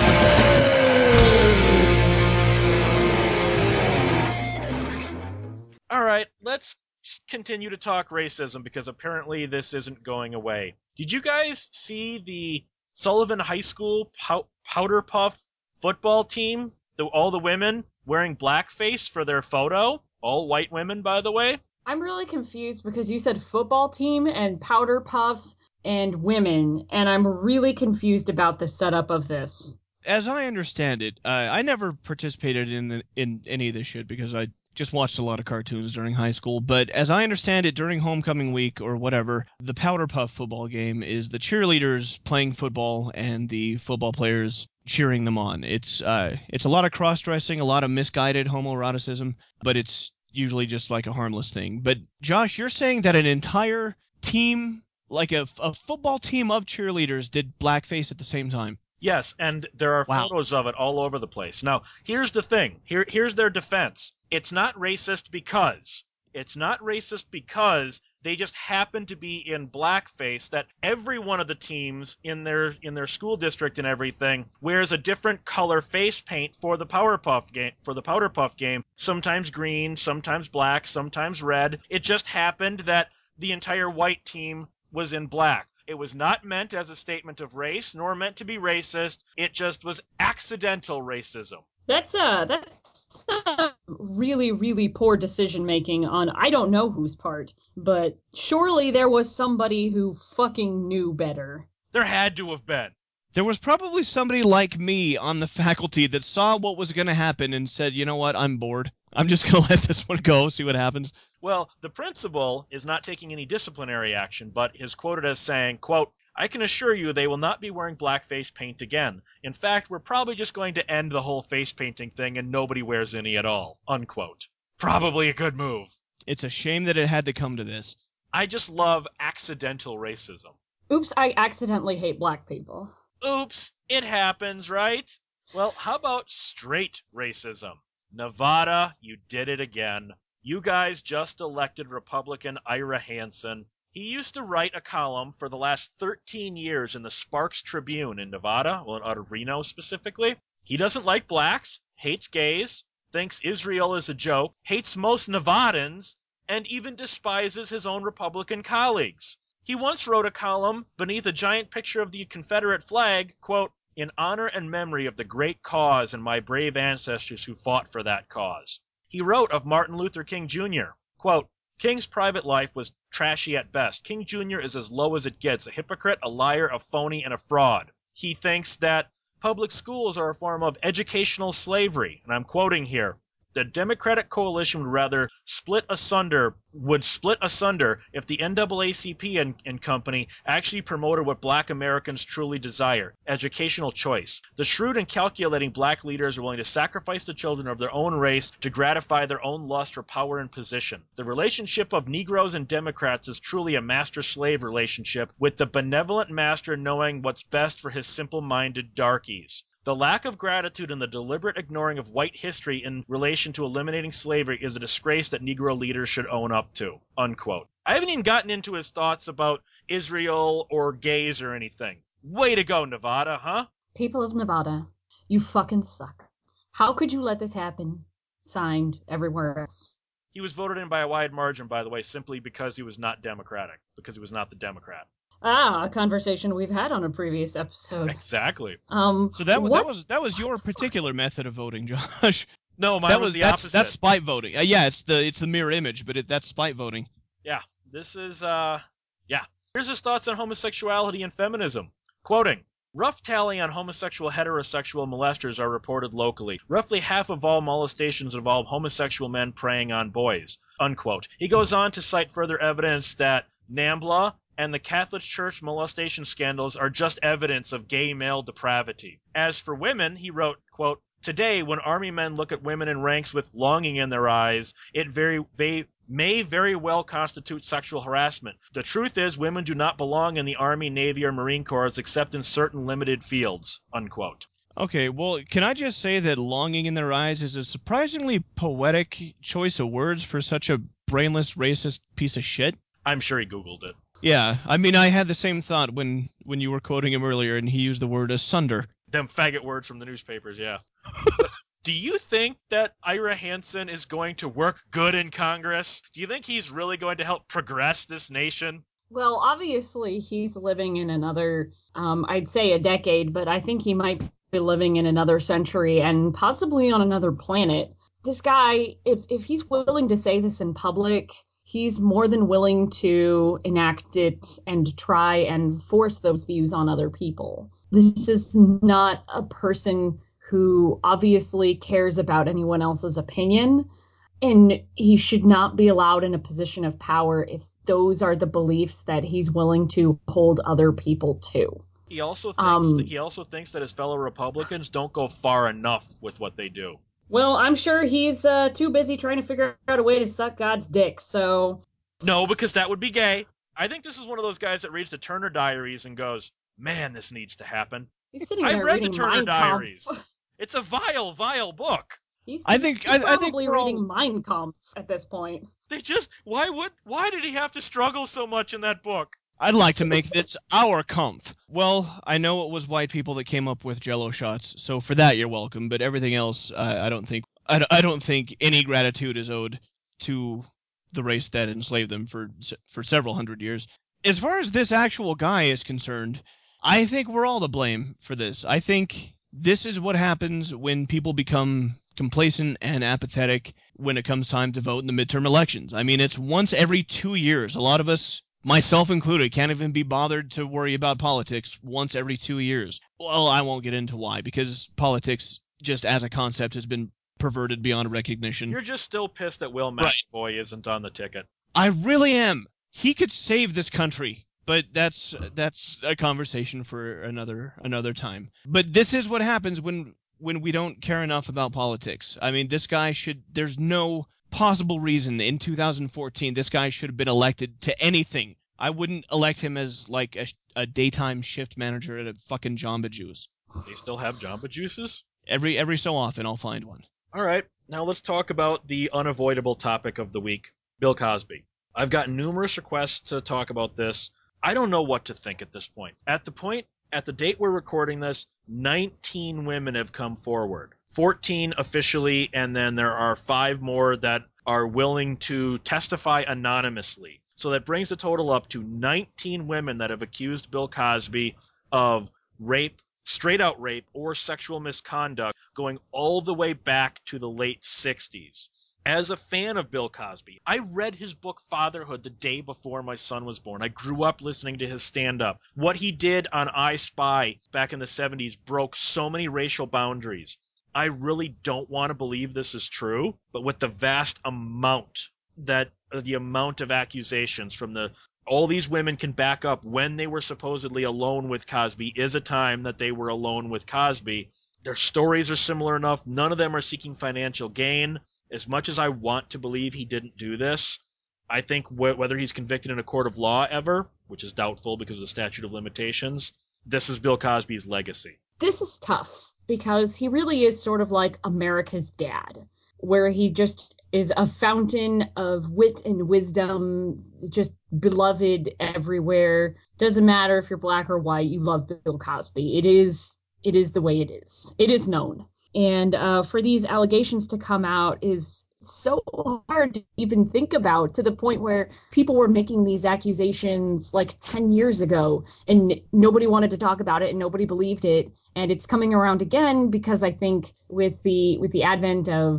All right, let's continue to talk racism because apparently this isn't going away. Did you guys see the Sullivan High School pow- powder puff football team? The, all the women wearing blackface for their photo? All white women, by the way? I'm really confused because you said football team and powder puff and women, and I'm really confused about the setup of this. As I understand it, uh, I never participated in the, in any of this shit because I just watched a lot of cartoons during high school. But as I understand it, during homecoming week or whatever, the Powder Puff football game is the cheerleaders playing football and the football players cheering them on. It's uh, it's a lot of cross-dressing, a lot of misguided homoeroticism, but it's usually just like a harmless thing. But Josh, you're saying that an entire team, like a, a football team of cheerleaders, did blackface at the same time? Yes, and there are Wow. photos of it all over the place. Now, here's the thing. Here, here's their defense. It's not racist because. It's not racist because they just happen to be in blackface, that every one of the teams in their in their school district and everything wears a different color face paint for the Powerpuff game for the Powder Puff game. Sometimes green, sometimes black, sometimes red. It just happened that the entire white team was in black. It was not meant as a statement of race, nor meant to be racist. It just was accidental racism. That's uh that's uh, really really poor decision making on I don't know whose part, but surely there was somebody who fucking knew better. There had to have been. There was probably somebody like me on the faculty that saw what was going to happen and said, you know what, I'm bored. I'm just going to let this one go, see what happens. Well, the principal is not taking any disciplinary action, but is quoted as saying, quote, I can assure you they will not be wearing blackface paint again. In fact, we're probably just going to end the whole face painting thing and nobody wears any at all, unquote. Probably a good move. It's a shame that it had to come to this. I just love accidental racism. Oops, I accidentally hate black people. Oops, it happens, right? Well, how about straight racism? Nevada, you did it again. You guys just elected Republican Ira Hansen. He used to write a column for the last thirteen years in the Sparks Tribune in Nevada, well, out of Reno specifically. He doesn't like blacks, hates gays, thinks Israel is a joke, hates most Nevadans, and even despises his own Republican colleagues. He once wrote a column beneath a giant picture of the Confederate flag, quote, in honor and memory of the great cause and my brave ancestors who fought for that cause. He wrote of Martin Luther King Junior, quote, King's private life was trashy at best. King Junior is as low as it gets, a hypocrite, a liar, a phony, and a fraud. He thinks that public schools are a form of educational slavery, and I'm quoting here. The Democratic coalition would rather split asunder, would split asunder if the N double A C P and, and company actually promoted what black Americans truly desire, educational choice. The shrewd and calculating black leaders are willing to sacrifice the children of their own race to gratify their own lust for power and position. The relationship of Negroes and Democrats is truly a master-slave relationship, with the benevolent master knowing what's best for his simple-minded darkies. The lack of gratitude and the deliberate ignoring of white history in relation to eliminating slavery is a disgrace that Negro leaders should own up up to, unquote. I haven't even gotten into his thoughts about Israel or gays or anything. Way to go, Nevada, huh? People of Nevada, you fucking suck. How could you let this happen? Signed, everywhere else. He was voted in by a wide margin, by the way, simply because he was not Democratic, because he was not the Democrat. Ah, a conversation we've had on a previous episode. Exactly. Um, So that was what? that was that was your particular method of voting, Josh. No, mine that was was the that's opposite. that's spite voting. Uh, yeah, it's the it's the mirror image, but it, that's spite voting. Yeah, this is, uh, yeah. Here's his thoughts on homosexuality and feminism. Quoting, rough tally on homosexual heterosexual molesters are reported locally. Roughly half of all molestations involve homosexual men preying on boys, unquote. He goes on to cite further evidence that NAMBLA and the Catholic Church molestation scandals are just evidence of gay male depravity. As for women, he wrote, quote, today, when army men look at women in ranks with longing in their eyes, it very, they may very well constitute sexual harassment. The truth is, women do not belong in the Army, Navy, or Marine Corps except in certain limited fields, unquote. Okay, well, can I just say that longing in their eyes is a surprisingly poetic choice of words for such a brainless, racist piece of shit? I'm sure he Googled it. Yeah, I mean, I had the same thought when, when you were quoting him earlier, and he used the word asunder. Them faggot words from the newspapers, yeah. Do you think that Ira Hansen is going to work good in Congress? Do you think he's really going to help progress this nation? Well, obviously, he's living in another, um, I'd say a decade, but I think he might be living in another century and possibly on another planet. This guy, if, if he's willing to say this in public, he's more than willing to enact it and try and force those views on other people. This is not a person who obviously cares about anyone else's opinion, and he should not be allowed in a position of power if those are the beliefs that he's willing to hold other people to. He also thinks Um, that, he also thinks that his fellow Republicans don't go far enough with what they do. Well, I'm sure he's uh, too busy trying to figure out a way to suck God's dick, so... No, because that would be gay. I think this is one of those guys that reads the Turner Diaries and goes, man, this needs to happen. He's sitting I've there read the reading Turner Mein Diaries. Kampf. It's a vile, vile book. He's, I think he's I, I think probably we're reading all, Mein Kampf at this point. They just, why would, why did he have to struggle so much in that book? I'd like to make this our comf. Well, I know it was white people that came up with Jello shots, so for that you're welcome. But everything else, I, I don't think I, I don't think any gratitude is owed to the race that enslaved them for for several hundred years. As far as this actual guy is concerned, I think we're all to blame for this. I think this is what happens when people become complacent and apathetic when it comes time to vote in the midterm elections. I mean, it's once every two years. A lot of us, myself included, can't even be bothered to worry about politics once every two years. Well, I won't get into why, because politics, just as a concept, has been perverted beyond recognition. You're just still pissed that Will Right. McAvoy isn't on the ticket. I really am. He could save this country, but that's that's a conversation for another another time. But this is what happens when when we don't care enough about politics. I mean, this guy should. There's no possible reason in two thousand fourteen this guy should have been elected to anything. I wouldn't elect him as like a, a daytime shift manager at a fucking Jamba Juice. They still have Jamba Juices? Every every so often I'll find one. All right, now let's talk about the unavoidable topic of the week, Bill Cosby. I've gotten numerous requests to talk about this. I don't know what to think at this point. At the point, at the date we're recording this, nineteen women have come forward. fourteen officially, and then there are five more that are willing to testify anonymously. So that brings the total up to nineteen women that have accused Bill Cosby of rape, straight out rape, or sexual misconduct going all the way back to the late sixties. As a fan of Bill Cosby, I read his book Fatherhood the day before my son was born. I grew up listening to his stand-up. What he did on I Spy back in the seventies broke so many racial boundaries. I really don't want to believe this is true, but with the vast amount that the amount of accusations from the all these women can back up when they were supposedly alone with Cosby is a time that they were alone with Cosby. Their stories are similar enough. None of them are seeking financial gain. As much as I want to believe he didn't do this, I think wh- whether he's convicted in a court of law ever, which is doubtful because of the statute of limitations, this is Bill Cosby's legacy. This is tough because he really is sort of like America's dad. where he just is a fountain of wit and wisdom, just beloved everywhere. Doesn't matter if you're black or white, you love Bill Cosby. It is it is the way it is. It is known. And uh, for these allegations to come out is so hard to even think about, to the point where people were making these accusations like ten years ago and nobody wanted to talk about it and nobody believed it. And it's coming around again because I think with the with the advent of,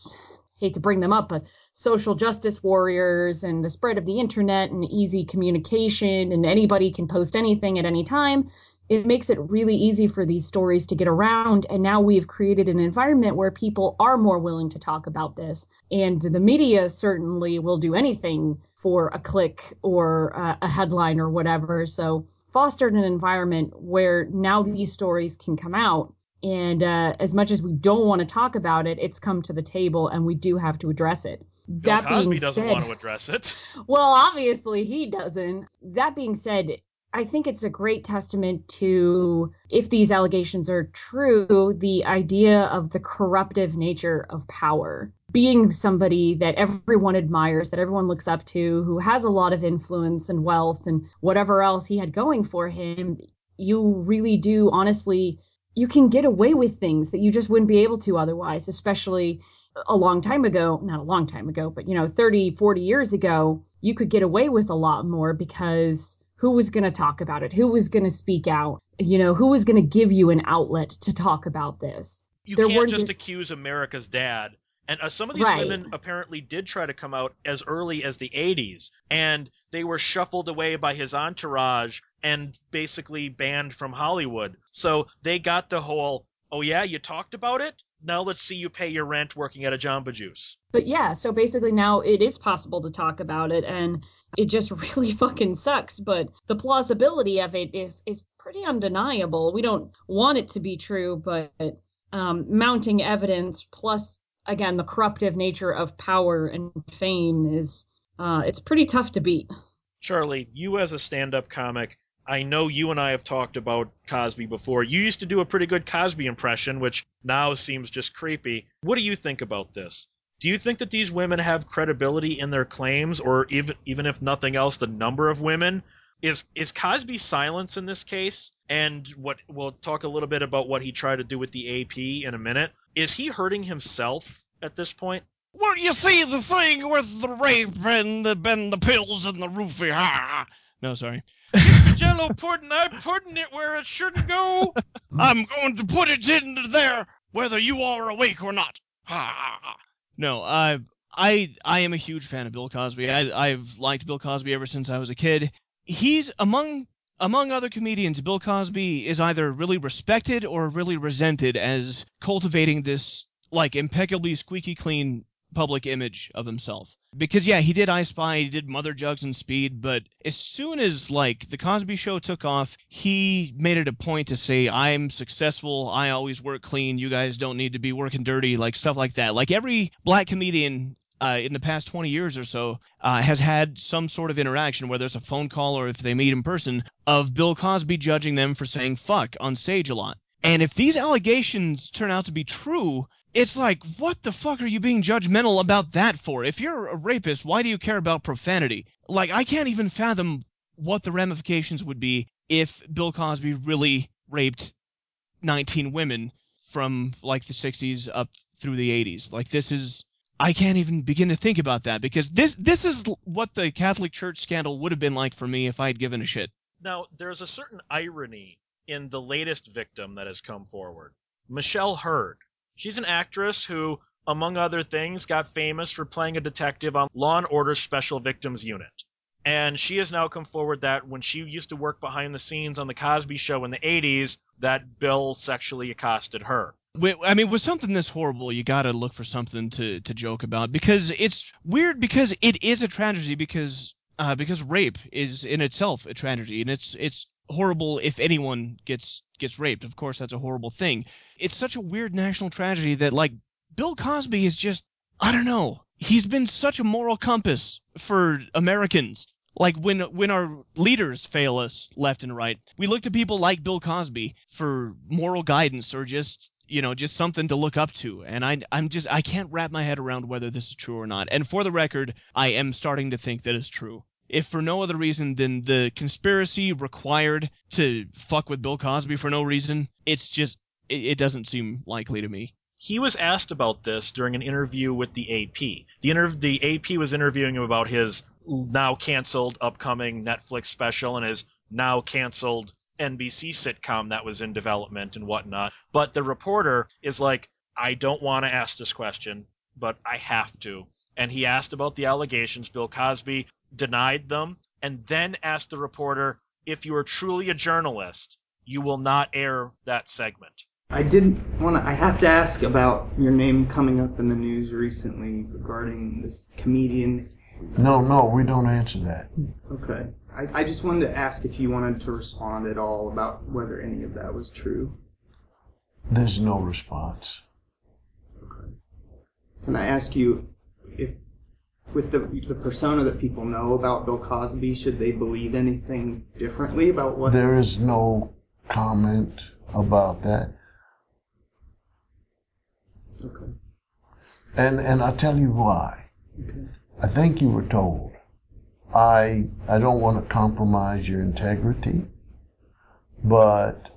hate to bring them up, but social justice warriors and the spread of the internet and easy communication and anybody can post anything at any time, it makes it really easy for these stories to get around. And now we've created an environment where people are more willing to talk about this. And the media certainly will do anything for a click or uh, a headline or whatever. So fostered an environment where now these stories can come out. And uh, as much as we don't want to talk about it, it's come to the table and we do have to address it. Bill That Cosby being doesn't said, want to address it. Well, obviously he doesn't. That being said, I think it's a great testament to, if these allegations are true, the idea of the corruptive nature of power. Being somebody that everyone admires, that everyone looks up to, who has a lot of influence and wealth and whatever else he had going for him, you really do, honestly, you can get away with things that you just wouldn't be able to otherwise, especially a long time ago, not a long time ago, but, you know, thirty, forty years ago, you could get away with a lot more because who was going to talk about it? Who was going to speak out? You know, who was going to give you an outlet to talk about this? You There can't weren't just, just- accuse America's dad. And uh, some of these Right. women apparently did try to come out as early as the eighties, and they were shuffled away by his entourage and basically banned from Hollywood. So they got the whole, oh yeah, you talked about it? Now let's see you pay your rent working at a Jamba Juice. But yeah, so basically now it is possible to talk about it, and it just really fucking sucks. But the plausibility of it is is pretty undeniable. We don't want it to be true, but um, mounting evidence plus, again, the corruptive nature of power and fame is uh, it's pretty tough to beat. Charlie, you as a stand-up comic, I know you and I have talked about Cosby before. You used to do a pretty good Cosby impression, which now seems just creepy. What do you think about this? Do you think that these women have credibility in their claims, or even even if nothing else, the number of women? Is is Cosby's silence in this case, and what we'll talk a little bit about what he tried to do with the A P in a minute, is he hurting himself at this point? Well, you see, the thing with the rape and the, and the pills and the roofie, ha! No, sorry. Get the Jello pudding. I'm putting it where it shouldn't go. I'm going to put it into there, whether you are awake or not. Ha ha ha. No, I, I, I am a huge fan of Bill Cosby. I, I've liked Bill Cosby ever since I was a kid. He's among among other comedians. Bill Cosby is either really respected or really resented as cultivating this like impeccably squeaky clean public image of himself. Because yeah, he did I Spy, he did Mother Jugs and Speed, but as soon as like the Cosby Show took off, he made it a point to say, I'm successful, I always work clean, you guys don't need to be working dirty, like stuff like that. Like every black comedian uh, in the past twenty years or so uh, has had some sort of interaction, whether it's a phone call or if they meet in person, of Bill Cosby judging them for saying fuck on stage a lot. And if these allegations turn out to be true, it's like, what the fuck are you being judgmental about that for? If you're a rapist, why do you care about profanity? Like, I can't even fathom what the ramifications would be if Bill Cosby really raped nineteen women from, like, the sixties up through the eighties. Like, this is... I can't even begin to think about that, because this this is what the Catholic Church scandal would have been like for me if I had given a shit. Now, there's a certain irony in the latest victim that has come forward. Michelle Hurd. She's an actress who, among other things, got famous for playing a detective on Law and Order Special Victims Unit. And she has now come forward that when she used to work behind the scenes on The Cosby Show in the eighties, that Bill sexually accosted her. I mean, with something this horrible, you gotta look for something to, to joke about, because it's weird, because it is a tragedy, because uh, because rape is in itself a tragedy, and it's it's horrible if anyone gets gets raped. Of course, that's a horrible thing. It's such a weird national tragedy that, like, Bill Cosby is just, I don't know, he's been such a moral compass for Americans. Like, when when our leaders fail us left and right, we look to people like Bill Cosby for moral guidance, or just you know, just something to look up to. And I, I'm just, I can't wrap my head around whether this is true or not. And for the record, I am starting to think that it's true. If for no other reason than the conspiracy required to fuck with Bill Cosby for no reason, it's just, it, it doesn't seem likely to me. He was asked about this during an interview with the A P. The, inter- the A P was interviewing him about his now canceled upcoming Netflix special and his now canceled N B C sitcom that was in development and whatnot. But the reporter is like, I don't want to ask this question, but I have to. And he asked about the allegations. Bill Cosby denied them and then asked the reporter, if you are truly a journalist, you will not air that segment. I did want to, I have to ask about your name coming up in the news recently regarding this comedian. No, no, we don't answer that. Okay. I, I just wanted to ask if you wanted to respond at all about whether any of that was true. There's no response. Okay. Can I ask you, if with the the persona that people know about Bill Cosby, should they believe anything differently about what... There is no comment about that. Okay. And and I'll tell you why. Okay. I think you were told. I I don't want to compromise your integrity, but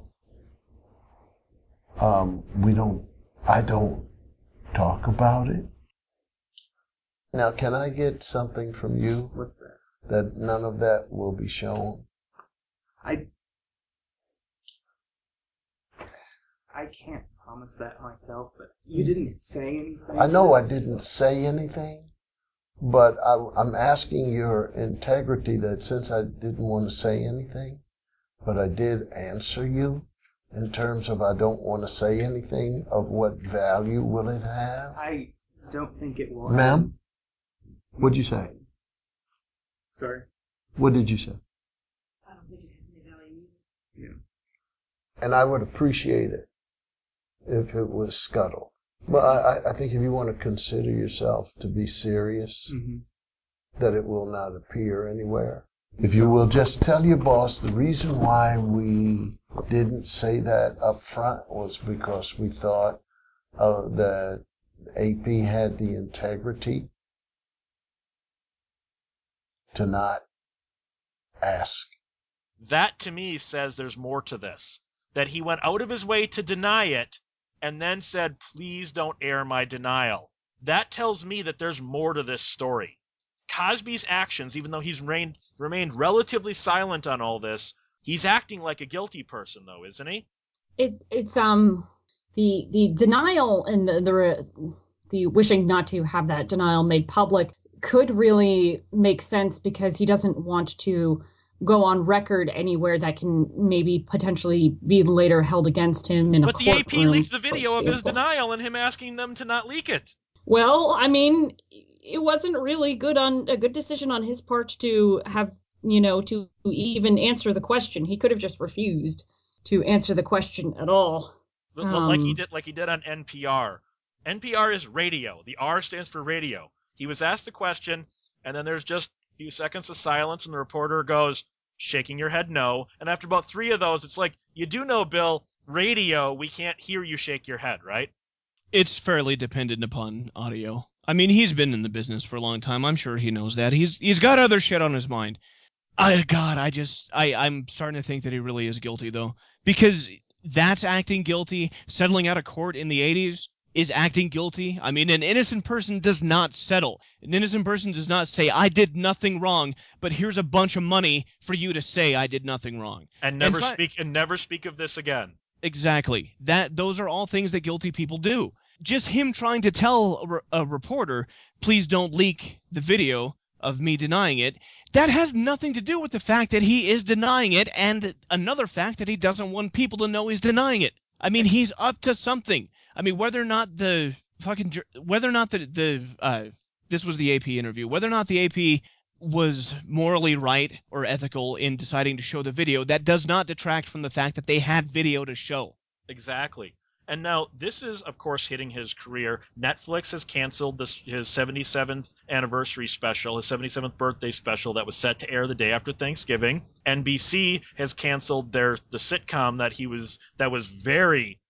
um, we don't. I don't talk about it. Now, can I get something from you? What's that? That none of that will be shown. I I can't promise that myself, but you didn't say anything. I know I didn't say anything. But I, I'm asking your integrity that since I didn't want to say anything, but I did answer you in terms of I don't want to say anything of what value will it have. I don't think it will. Ma'am? What'd you say? Sorry? What did you say? I don't think it has any value. Yeah. And I would appreciate it if it was scuttled. But I, I think if you want to consider yourself to be serious, mm-hmm. that it will not appear anywhere. If you will just tell your boss the reason why we didn't say that up front was because we thought uh, that A P had the integrity to not ask. That to me says there's more to this. That he went out of his way to deny it and then said, please don't air my denial. That tells me that there's more to this story. Cosby's actions, even though he's remained, remained relatively silent on all this, he's acting like a guilty person, though, isn't he? It it's um the the denial and the the, the wishing not to have that denial made public could really make sense because he doesn't want to go on record anywhere that can maybe potentially be later held against him in but a courtroom. But the A P leaked the video of his denial and him asking them to not leak it. Well, I mean, it wasn't really good on a good decision on his part to have, you know, to even answer the question. He could have just refused to answer the question at all. Um, like he did like he did on N P R. N P R is radio. The R stands for radio. He was asked a question, and then there's just a few seconds of silence, and the reporter goes, shaking your head no. And after about three of those, it's like, you do know, Bill, radio, we can't hear you shake your head, right? It's fairly dependent upon audio. I mean, he's been in the business for a long time. I'm sure he knows that. He's he's got other shit on his mind. I God, I just I I'm starting to think that he really is guilty though, because that's acting guilty. Settling out of court in the eighties is acting guilty. I mean, an innocent person does not settle. An innocent person does not say, I did nothing wrong, but here's a bunch of money for you to say I did nothing wrong. And never and try- speak and never speak of this again. Exactly. That those are all things that guilty people do. Just him trying to tell a, re- a reporter, please don't leak the video of me denying it, that has nothing to do with the fact that he is denying it, and another fact that he doesn't want people to know he's denying it. I mean, he's up to something. I mean, whether or not the fucking whether or not the the uh, this was the A P interview, whether or not the A P was morally right or ethical in deciding to show the video, that does not detract from the fact that they had video to show. Exactly. And now this is, of course, hitting his career. Netflix has canceled this, his seventy-seventh anniversary special, his seventy-seventh birthday special that was set to air the day after Thanksgiving. N B C has canceled their the sitcom that he was that was very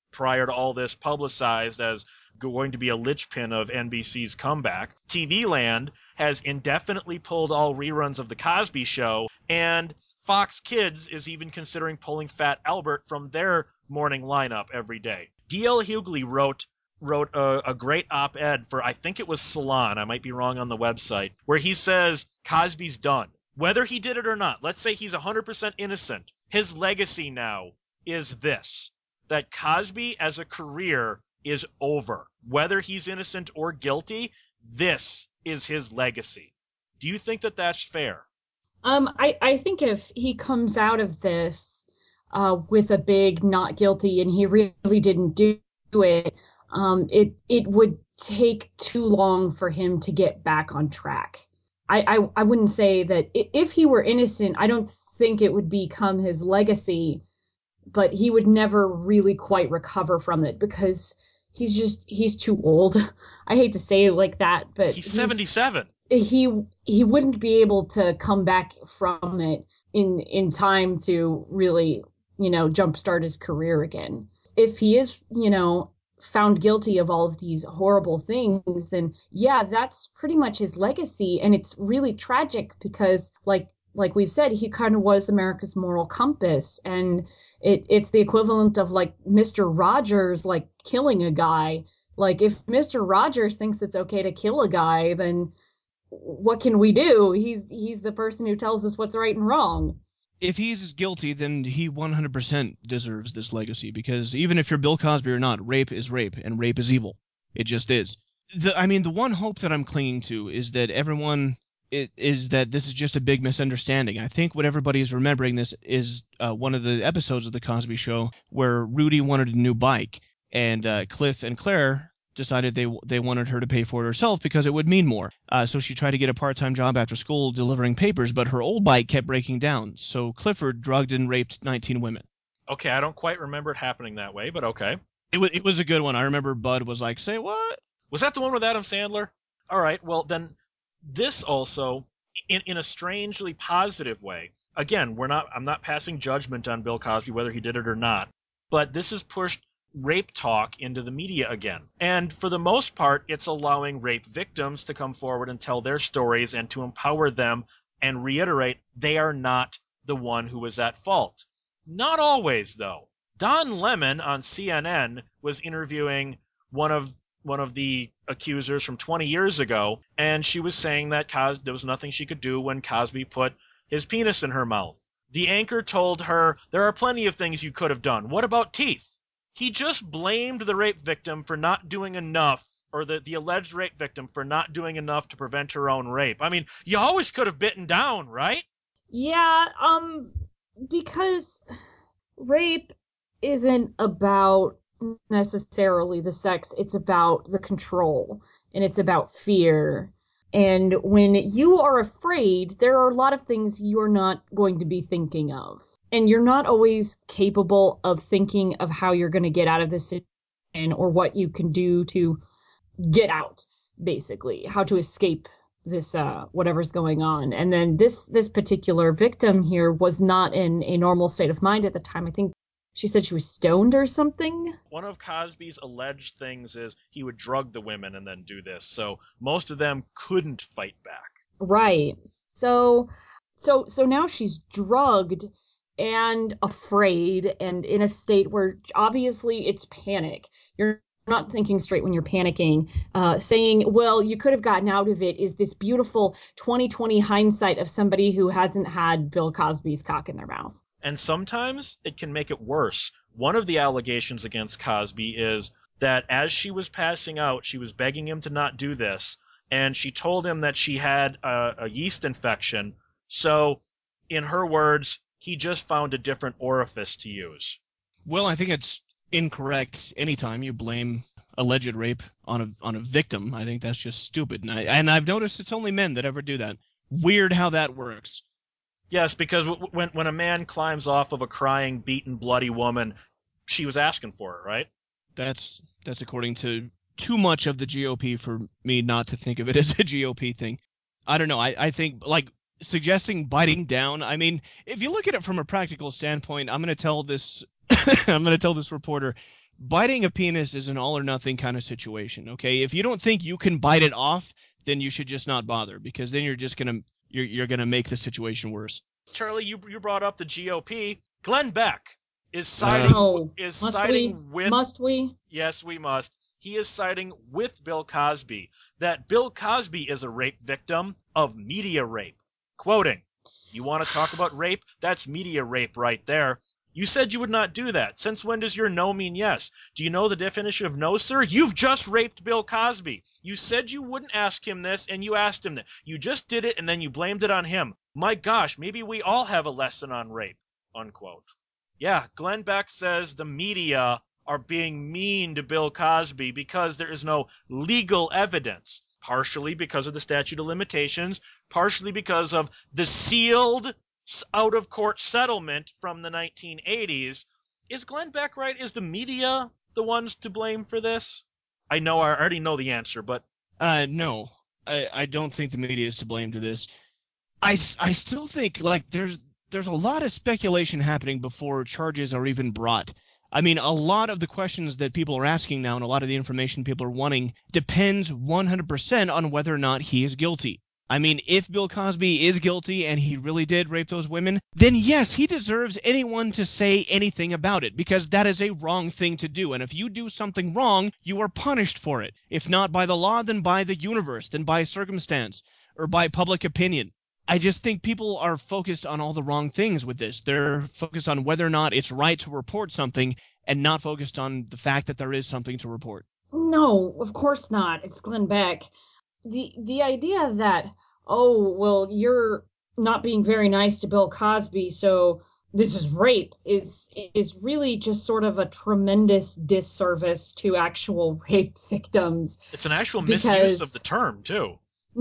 prior to all this publicized as going to be a linchpin of N B C's comeback. T V Land has indefinitely pulled all reruns of The Cosby Show, and Fox Kids is even considering pulling Fat Albert from their morning lineup every day. D L Hughley wrote wrote a, a great op-ed for, I think it was Salon, I might be wrong on the website, where he says Cosby's done. Whether he did it or not, let's say he's one hundred percent innocent, his legacy now is this, that Cosby as a career is over. Whether he's innocent or guilty, this is his legacy. Do you think that that's fair? Um, I, I think if he comes out of this uh, with a big not guilty and he really didn't do it, um, it it would take too long for him to get back on track. I, I, I wouldn't say that if he were innocent, I don't think it would become his legacy, but he would never really quite recover from it because he's just, he's too old. I hate to say it like that, but he's, he's seventy-seven. He he wouldn't be able to come back from it in in time to really, you know, jumpstart his career again. If he is, you know, found guilty of all of these horrible things, then yeah, that's pretty much his legacy. And it's really tragic because like like we've said, he kind of was America's moral compass, and it it's the equivalent of like Mister Rogers like killing a guy. Like if Mister Rogers thinks it's okay to kill a guy, then what can we do? He's he's the person who tells us what's right and wrong. If he's guilty, then he one hundred percent deserves this legacy, because even if you're Bill Cosby or not, rape is rape, and rape is evil. It just is. The, I mean, the one hope that I'm clinging to is that everyone it, is that this is just a big misunderstanding. I think what everybody is remembering this is uh, one of the episodes of The Cosby Show where Rudy wanted a new bike, and uh, Cliff and Claire decided they they wanted her to pay for it herself because it would mean more. Uh, so she tried to get a part-time job after school delivering papers, but her old bike kept breaking down. So Clifford drugged and raped nineteen women. Okay, I don't quite remember it happening that way, but okay. It was it was a good one. I remember Bud was like, "Say what?" Was that the one with Adam Sandler? All right, well then, this also, in in a strangely positive way. Again, we're not. I'm not passing judgment on Bill Cosby whether he did it or not, but this has pushed rape talk into the media again. And for the most part, it's allowing rape victims to come forward and tell their stories and to empower them and reiterate they are not the one who was at fault. Not always, though. Don Lemon on C N N was interviewing one of one of the accusers from twenty years ago, and she was saying that Cos- there was nothing she could do when Cosby put his penis in her mouth. The anchor told her, there are plenty of things you could have done. What about teeth? He just blamed the rape victim for not doing enough, or the, the alleged rape victim for not doing enough to prevent her own rape. I mean, you always could have bitten down, right? Yeah, um, because rape isn't about necessarily the sex, it's about the control, and it's about fear. And when you are afraid, there are a lot of things you're not going to be thinking of. And you're not always capable of thinking of how you're going to get out of this situation or what you can do to get out, basically, how to escape this, uh, whatever's going on. And then this, this particular victim here was not in a normal state of mind at the time. I think she said she was stoned or something. One of Cosby's alleged things is he would drug the women and then do this. So most of them couldn't fight back. Right. So, so, so now she's drugged and afraid and in a state where obviously it's panic. You're not thinking straight when you're panicking. Uh, saying, well, you could have gotten out of it is this beautiful twenty twenty hindsight of somebody who hasn't had Bill Cosby's cock in their mouth. And sometimes it can make it worse. One of the allegations against Cosby is that as she was passing out, she was begging him to not do this, and she told him that she had a, a yeast infection. So, in her words, he just found a different orifice to use. Well, I think it's incorrect anytime you blame alleged rape on a on a victim. I think that's just stupid. And, I, and I've noticed it's only men that ever do that. Weird how that works. Yes, because w- when when a man climbs off of a crying, beaten, bloody woman, she was asking for it, right? That's that's according to too much of the G O P for me not to think of it as a G O P thing. I don't know. I, I think, like, suggesting biting down, I mean, if you look at it from a practical standpoint, I'm going to tell this I'm going to tell this reporter biting a penis is an all or nothing kind of situation, okay? If you don't think you can bite it off, then you should just not bother, because then you're just gonna you're you're gonna make the situation worse. Charlie, you you brought up the G O P. Glenn Beck is siding Oh, is must siding we? with Must we? Yes, we must. He is siding with Bill Cosby that Bill Cosby is a rape victim of media rape. Quoting, "You want to talk about rape? That's media rape right there. You said you would not do that. Since when does your no mean yes? Do you know the definition of no, sir? You've just raped Bill Cosby. You said you wouldn't ask him this, and you asked him that. You just did it, and then you blamed it on him. My gosh, maybe we all have a lesson on rape." Unquote. Yeah, Glenn Beck says the media are being mean to Bill Cosby because there is no legal evidence, partially because of the statute of limitations, partially because of the sealed out-of-court settlement from the nineteen eighties. Is Glenn Beck right? Is the media the ones to blame for this? I know I already know the answer, but... Uh, no. I, I don't think the media is to blame to this. I, I still think, like, there's there's a lot of speculation happening before charges are even brought. I mean, a lot of the questions that people are asking now and a lot of the information people are wanting depends one hundred percent on whether or not he is guilty. I mean, if Bill Cosby is guilty and he really did rape those women, then yes, he deserves anyone to say anything about it, because that is a wrong thing to do. And if you do something wrong, you are punished for it. If not by the law, then by the universe, then by circumstance, or by public opinion. I just think people are focused on all the wrong things with this. They're focused on whether or not it's right to report something and not focused on the fact that there is something to report. No, of course not. It's Glenn Beck. The the idea that, oh, well, you're not being very nice to Bill Cosby, so this is rape, is is really just sort of a tremendous disservice to actual rape victims. It's an actual because, misuse of the term, too.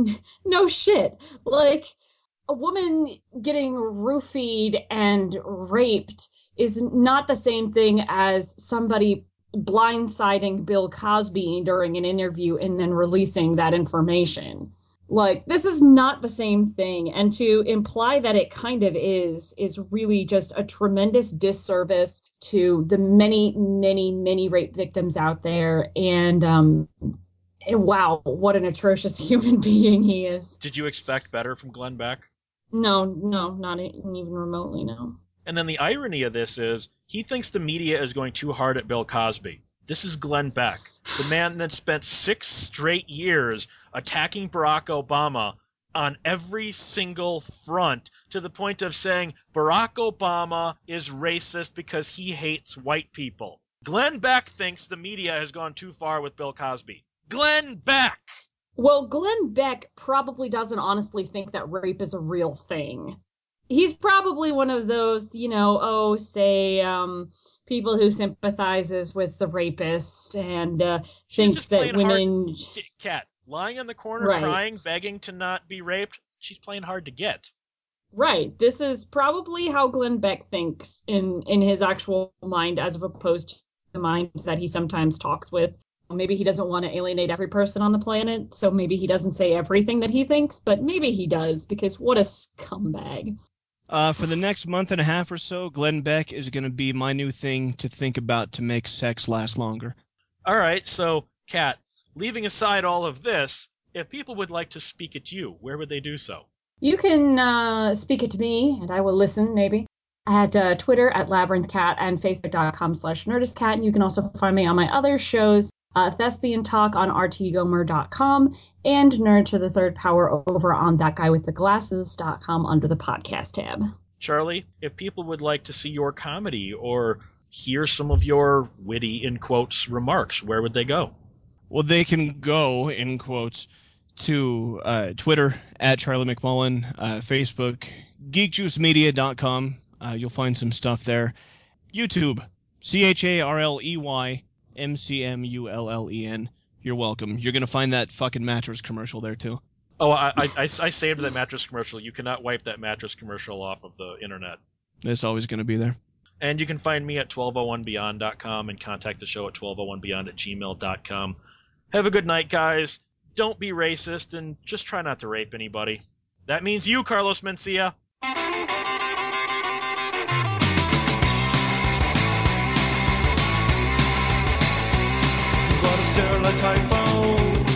No shit. Like, a woman getting roofied and raped is not the same thing as somebody blindsiding Bill Cosby during an interview and then releasing that information. Like, this is not the same thing. And to imply that it kind of is, is really just a tremendous disservice to the many, many, many rape victims out there. And, um, and wow, what an atrocious human being he is. Did you expect better from Glenn Beck? No, no, not even remotely, no. And then the irony of this is he thinks the media is going too hard at Bill Cosby. This is Glenn Beck, the man that spent six straight years attacking Barack Obama on every single front to the point of saying Barack Obama is racist because he hates white people. Glenn Beck thinks the media has gone too far with Bill Cosby. Glenn Beck! Well, Glenn Beck probably doesn't honestly think that rape is a real thing. He's probably one of those, you know, oh, say, um, people who sympathizes with the rapist and uh, thinks that women... Hard... Cat, lying in the corner, right. crying, begging to not be raped, she's playing hard to get. Right. This is probably how Glenn Beck thinks in, in his actual mind, as opposed to the mind that he sometimes talks with. Maybe he doesn't want to alienate every person on the planet, so maybe he doesn't say everything that he thinks, but maybe he does, because what a scumbag. Uh, for the next month and a half or so, Glenn Beck is going to be my new thing to think about to make sex last longer. All right, so, Kat, leaving aside all of this, if people would like to speak at you, where would they do so? You can uh, speak it to me, and I will listen, maybe, at uh, Twitter at LabyrinthCat and Facebook.com slash NerdistCat. And you can also find me on my other shows, uh, Thespian Talk on R T Gomer dot com and Nerd to the Third Power over on that guy with the glasses dot com under the podcast tab. Charlie, if people would like to see your comedy or hear some of your witty, in quotes, remarks, where would they go? Well, they can go, in quotes, to uh, Twitter at Charlie McMullen, uh, Facebook, geek juice media dot com. Uh, you'll find some stuff there. YouTube, C H A R L E Y M C M U L L E N. You're welcome. You're going to find that fucking mattress commercial there, too. Oh, I, I, I saved that mattress commercial. You cannot wipe that mattress commercial off of the internet. It's always going to be there. And you can find me at twelve oh one beyond dot com and contact the show at twelve oh one beyond at gmail dot com. Have a good night, guys. Don't be racist and just try not to rape anybody. That means you, Carlos Mencia. less hypo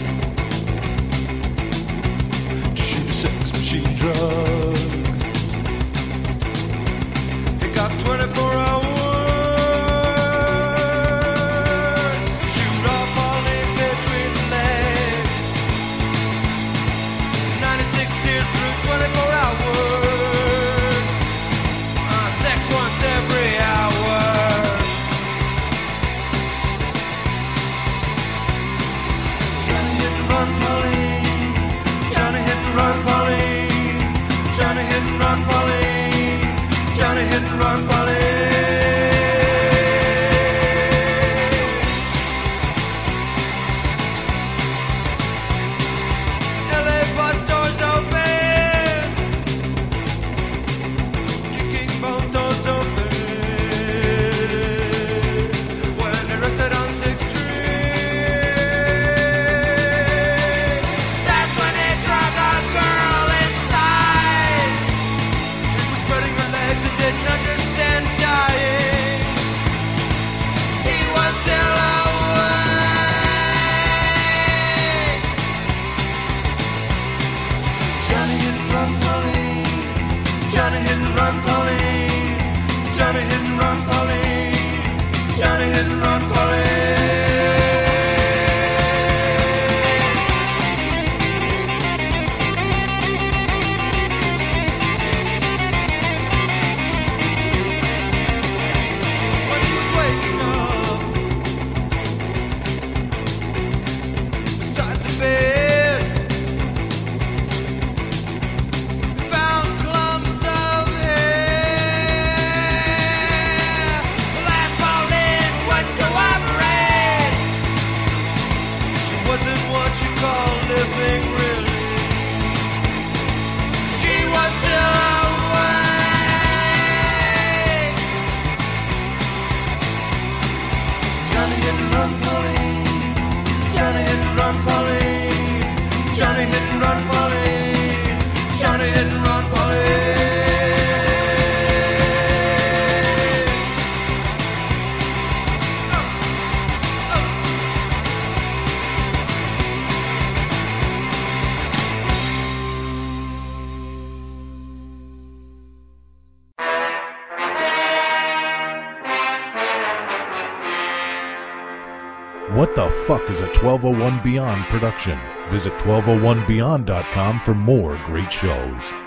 to shoot a sex machine drug. It got twenty-four hours. Shoot off all names between the legs. ninety-six tears through twenty-four hours. Uh, sex once every hour. Johnny hit and run, Pauline. Johnny hit and run, Pauline. Johnny hit and run, Pauline. Johnny hit and run, Pauline. L A bus doors open, kicking both doors open. When they rested on sixth Street, that's when they drug a girl inside. He was spreading her legs and didn't understand dying. He was still awake. Johnny hit and run, Pauline. Johnny hit and run, Pauline. Johnny hit and run, Pauline. Johnny hit and run, Pauline. When he was waking up beside the bed, found clumps of hair. Last Pauline would cooperate. She wasn't what you call living, really. She was still awake. Johnny hit and run, Pauline. Johnny hit and run, Pauline. Johnny hit and run, Pauline. Johnny hit and run, Pauline. What the fuck is a twelve oh one Beyond production? Visit twelve oh one beyond dot com for more great shows.